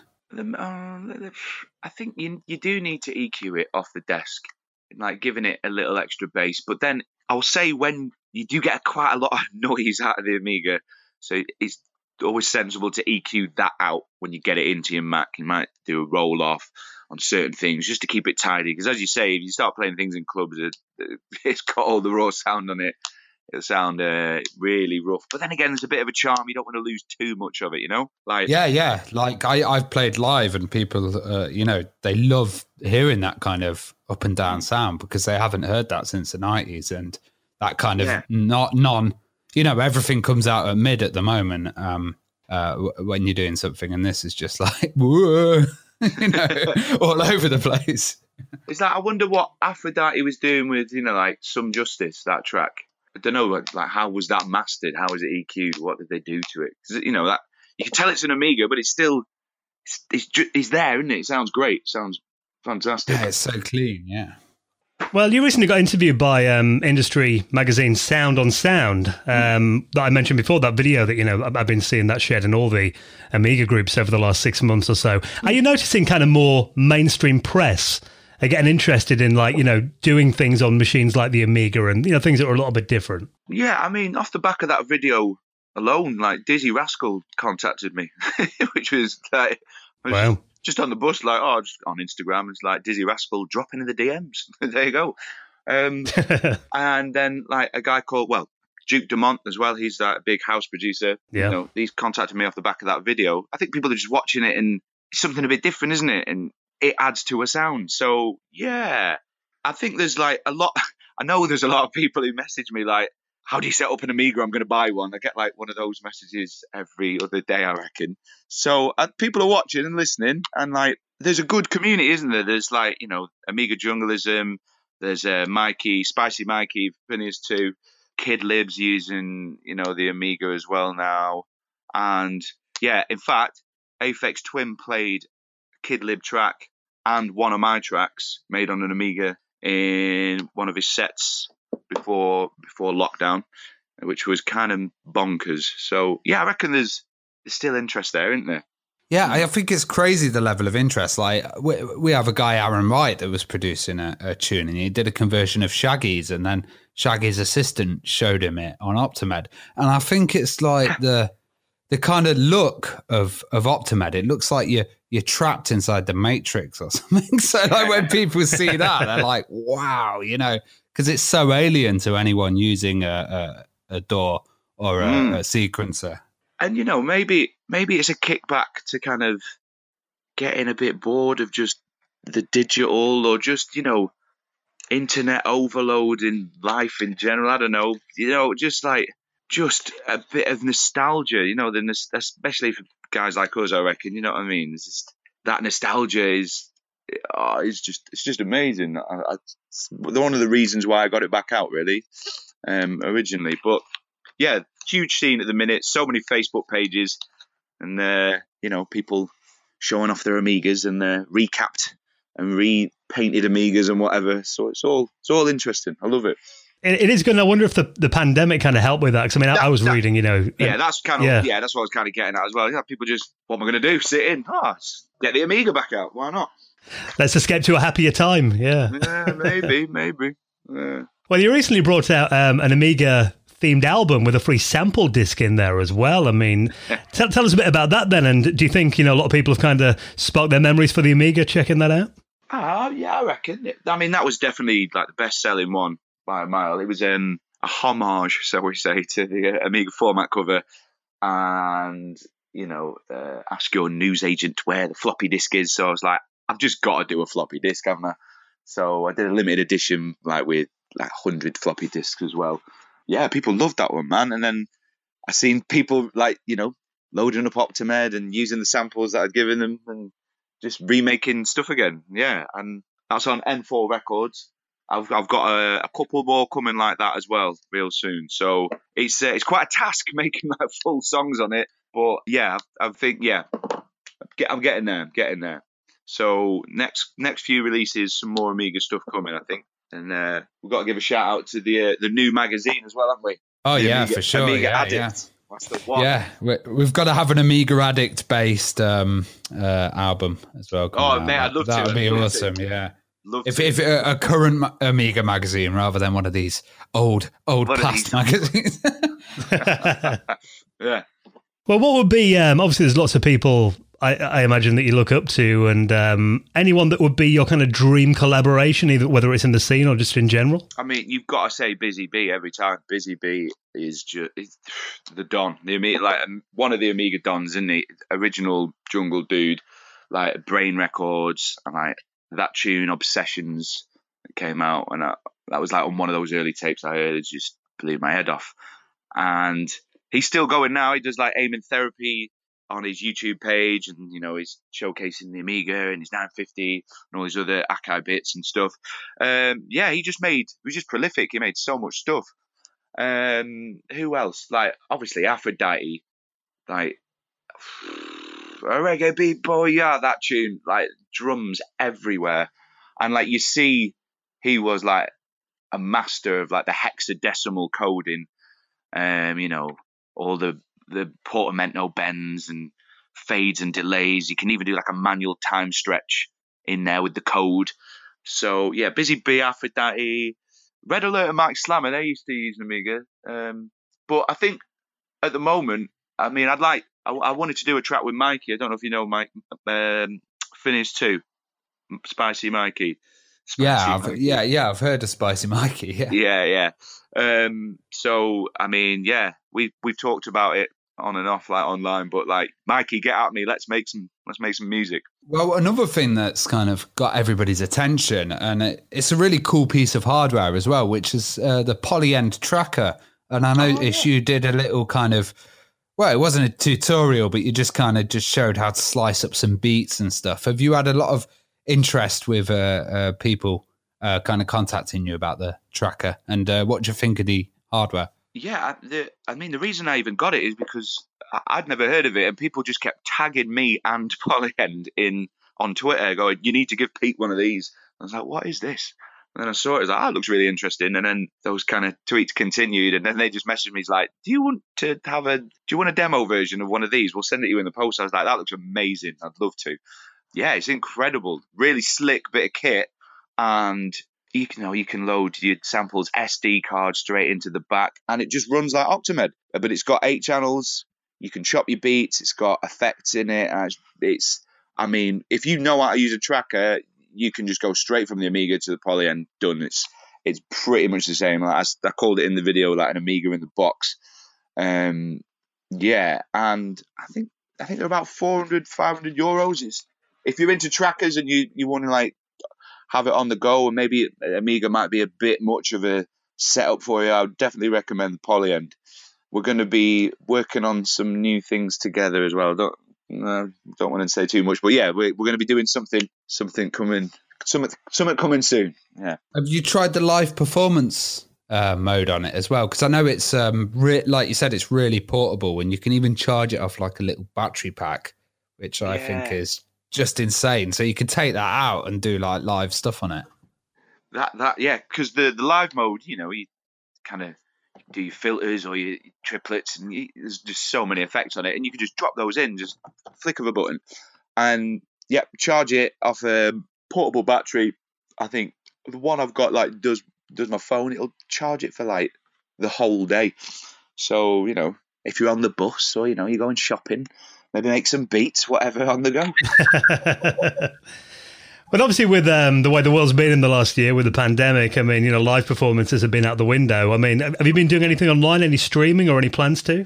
I think you do need to EQ it off the desk, like giving it a little extra bass. But then I'll say when you do get quite a lot of noise out of the Amiga, so it's always sensible to EQ that out when you get it into your Mac. You might do a roll off on certain things just to keep it tidy. Because as you say, if you start playing things in clubs, it's got all the raw sound on it. It'll sound really rough. But then again, there's a bit of a charm. You don't want to lose too much of it, Like yeah. Like I've played live and people, they love hearing that kind of up and down sound because they haven't heard that since the 90s. And that kind of everything comes out at mid at the moment when you're doing something. And this is just like, whoa, all over the place. It's like, I wonder what Aphrodite was doing with, like Some Justice, that track. I don't know, like how was that mastered? How was it EQ'd? What did they do to it? 'Cause, that you can tell it's an Amiga, but it's still it's there, isn't it? It sounds great. It sounds fantastic. Yeah, it's so clean. Yeah. Well, you recently got interviewed by industry magazine Sound on Sound that I mentioned before, that video that, I've been seeing that shared in all the Amiga groups over the last 6 months or so. Are you noticing kind of more mainstream press are getting interested in doing things on machines like the Amiga and, things that are a little bit different? Yeah, I mean, off the back of that video alone, like Dizzy Rascal contacted me, which was like, wow. Just on the bus, just on Instagram, it's like Dizzy Rascal dropping in the DMs. There you go. And then like a guy called, Duke Dumont as well. He's that big house producer. Yeah. He's contacted me off the back of that video. I think people are just watching it and it's something a bit different, isn't it? And it adds to a sound. So yeah, I think there's like a lot. I know there's a lot of people who message me like, how do you set up an Amiga? I'm going to buy one. I get like one of those messages every other day, I reckon. So people are watching and listening, and like there's a good community, isn't there? There's like, Amiga Jungleism. There's Mikey, Spicy Mikey, Phineas 2, Kid Libs using, the Amiga as well now. And yeah, in fact, Aphex Twin played a Kid Lib track and one of my tracks made on an Amiga in one of his sets before lockdown, which was kind of bonkers. So yeah, I reckon there's still interest there, isn't there? Yeah, I think it's crazy the level of interest. Like we have a guy, Aaron Wright, that was producing a tune, and he did a conversion of Shaggy's, and then Shaggy's assistant showed him it on Optimed. And I think it's like the kind of look of Optimed. It looks like you're trapped inside the Matrix or something. So like when people see that, they're like, wow, because it's so alien to anyone using a DAW or a sequencer. And maybe it's a kickback to kind of getting a bit bored of just the digital or just internet overload in life in general. I don't know, just a bit of nostalgia. Especially for guys like us, I reckon. You know what I mean? It's just that nostalgia is just amazing. It's one of the reasons why I got it back out, really, originally. But yeah, huge scene at the minute. So many Facebook pages, and people showing off their Amigas and recapped and repainted Amigas and whatever. So it's all interesting. I love it. It is good. And I wonder if the pandemic kind of helped with that. Because I was reading, Yeah, that's kind of that's what I was kind of getting at as well. Yeah, people just, what am I going to do? Sit in? Get the Amiga back out. Why not? Let's escape to a happier time. Yeah. Yeah, maybe. Yeah. Well, you recently brought out an Amiga themed album with a free sample disc in there as well. I mean, tell us a bit about that then. And do you think, a lot of people have kind of sparked their memories for the Amiga checking that out? Yeah, I reckon. I mean, that was definitely like the best selling one by a mile. It was a homage, so we say, to the Amiga format cover. And, ask your newsagent where the floppy disk is. So I was like, I've just got to do a floppy disk, haven't I? So I did a limited edition, like with like 100 floppy disks as well. Yeah, people loved that one, man. And then I seen people like, loading up Optimed and using the samples that I'd given them and just remaking stuff again. Yeah, and that's on N4 Records. I've got a couple more coming like that as well real soon. So it's quite a task making like full songs on it. But yeah, I think I'm getting there. So next few releases, some more Amiga stuff coming, I think. And we've got to give a shout out to the new magazine as well, haven't we? Oh, The yeah, Amiga, for sure. Amiga Yeah, Addict. yeah. That's the one. Yeah, we've got to have an Amiga Addict based album as well. Oh, man, I'd love to. That would be awesome, yeah. If a current Amiga magazine rather than one of these old past magazines. Yeah. Well, what would be, obviously there's lots of people I imagine that you look up to, and anyone that would be your kind of dream collaboration, either whether it's in the scene or just in general? I mean, you've got to say Busy Bee every time. Busy Bee is just the Don, one of the Amiga Dons, isn't he? Original jungle dude, like Brain Records, and like that tune Obsessions that came out, and that was like on one of those early tapes I heard. It just blew my head off. And he's still going now. He does like Aiming Therapy on his YouTube page, and he's showcasing the Amiga and his 950 and all his other Akai bits and stuff. He was just prolific. He made so much stuff. Who else? Like obviously Aphrodite, like a reggae beat boy, yeah, that tune, like drums everywhere, and like you see, he was like a master of like the hexadecimal coding. All the portamento bends and fades and delays. You can even do like a manual time stretch in there with the code. So yeah, Busy Bee, Aphrodite, Red Alert and Mike Slammer, they used to use an Amiga. But I think at the moment, I mean, I wanted to do a track with Mikey. I don't know if you know Mike, Finish 2, Spicy Mikey. I've heard of Spicy Mikey. Yeah. So I mean, yeah, we've talked about it on and off, like online, but like, Mikey, get at me. Let's make some music. Well, another thing that's kind of got everybody's attention, and it's a really cool piece of hardware as well, which is the Polyend tracker. And I noticed you did a little kind of, well, it wasn't a tutorial, but you just kind of just showed how to slice up some beats and stuff. Have you had a lot of interest with people kind of contacting you about the tracker, and what do you think of the hardware? Yeah, the reason I even got it is because I'd never heard of it, and people just kept tagging me and Polyend on Twitter, going, "You need to give Pete one of these." I was like, "What is this?" And then I saw it, I was like, "Oh, it looks really interesting." And then those kind of tweets continued, and then they just messaged me, it's like, do you want a demo version of one of these? We'll send it to you in the post. I was like, "That looks amazing. I'd love to." Yeah, it's incredible. Really slick bit of kit, and you can load your samples SD card straight into the back, and it just runs like Optimed. But it's got 8 channels. You can chop your beats. It's got effects in it. If you know how to use a tracker, you can just go straight from the Amiga to the Polyend. Done. It's pretty much the same. Like I called it in the video like an Amiga in the box. Yeah, and I think they're about 400, 500 euros. If you're into trackers and you want to like have it on the go, and maybe Amiga might be a bit much of a setup for you, I would definitely recommend the Polyend. We're going to be working on some new things together as well. Don't want to say too much, but yeah, we're going to be doing something coming soon. Yeah. Have you tried the live performance mode on it as well? Because I know it's like you said, it's really portable, and you can even charge it off like a little battery pack, which I think is just insane. So you can take that out and do like live stuff on it. Because the live mode, you kind of do your filters or your triplets, and there's just so many effects on it, and you can just drop those in, just flick of a button, and charge it off a portable battery. I think the one I've got like does my phone. It'll charge it for like the whole day. So if you're on the bus or you're going shopping, maybe make some beats, whatever, on the go. But obviously with the way the world's been in the last year with the pandemic, I mean, live performances have been out the window. I mean, have you been doing anything online, any streaming or any plans to?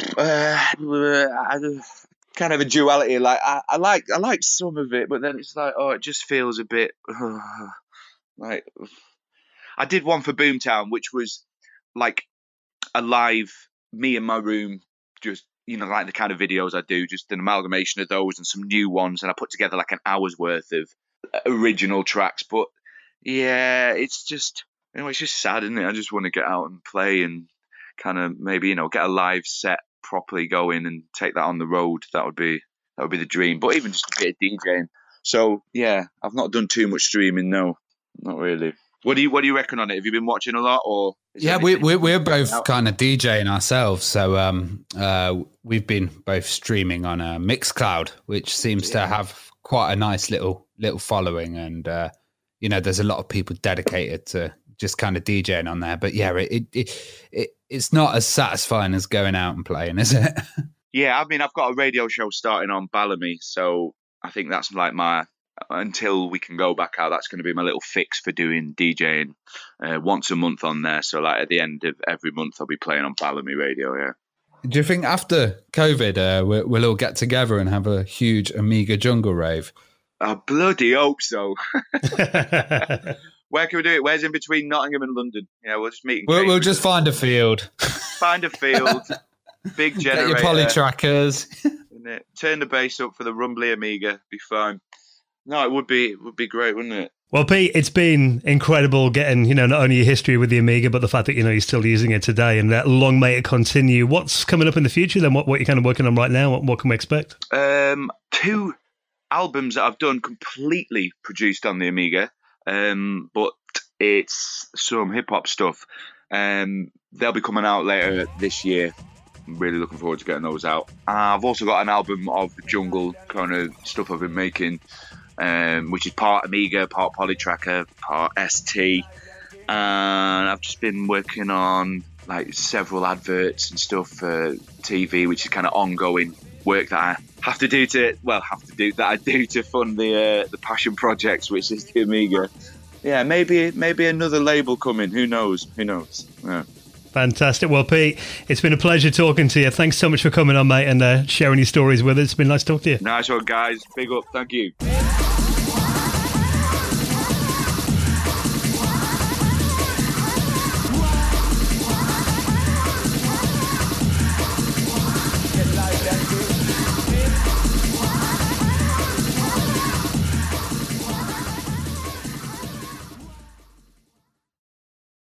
Kind of a duality. Like I like some of it, but then it's like, it just feels a bit Like, I did one for Boomtown, which was like a live me in my room, just like the kind of videos I do, just an amalgamation of those and some new ones, and I put together like an hour's worth of original tracks. But yeah, it's just it's just sad, isn't it? I just want to get out and play and kind of maybe get a live set properly going and take that on the road. That would be the dream. But even just a bit of DJing. So yeah, I've not done too much streaming. No, not really. What do you reckon on it? Have you been watching a lot, or? Yeah, we're both kind of DJing ourselves, so we've been both streaming on a Mixcloud, which seems to have quite a nice little following, and there's a lot of people dedicated to just kind of DJing on there. But yeah, it's not as satisfying as going out and playing, is it? Yeah, I mean, I've got a radio show starting on Ballamy, so I think that's like until we can go back out, that's going to be my little fix for doing DJing once a month on there. So like at the end of every month, I'll be playing on Ballamy Radio. Yeah. Do you think after COVID, we'll all get together and have a huge Amiga jungle rave? I bloody hope so. Where can we do it? Where's in between Nottingham and London? Yeah, we'll just meet. We'll just find a field. Find a field. Big generator. Get your poly trackers. Turn the bass up for the rumbly Amiga. Be fine. No, it would be great, wouldn't it? Well, Pete, it's been incredible getting, not only your history with the Amiga, but the fact that, you're still using it today, and long may it continue. What's coming up in the future then? What you're kind of working on right now? What can we expect? 2 albums that I've done completely produced on the Amiga, but it's some hip-hop stuff. They'll be coming out later this year. I'm really looking forward to getting those out. I've also got an album of jungle kind of stuff I've been making, which is part Amiga, part Polytracker, part ST. And I've just been working on like several adverts and stuff for TV, which is kind of ongoing work that I have to do to fund the passion projects, which is the Amiga. Yeah, maybe another label coming. Who knows? Yeah. Fantastic. Well, Pete, it's been a pleasure talking to you. Thanks so much for coming on, mate, and sharing your stories with us. It's been nice talking to you. Nice one, guys. Big up. Thank you.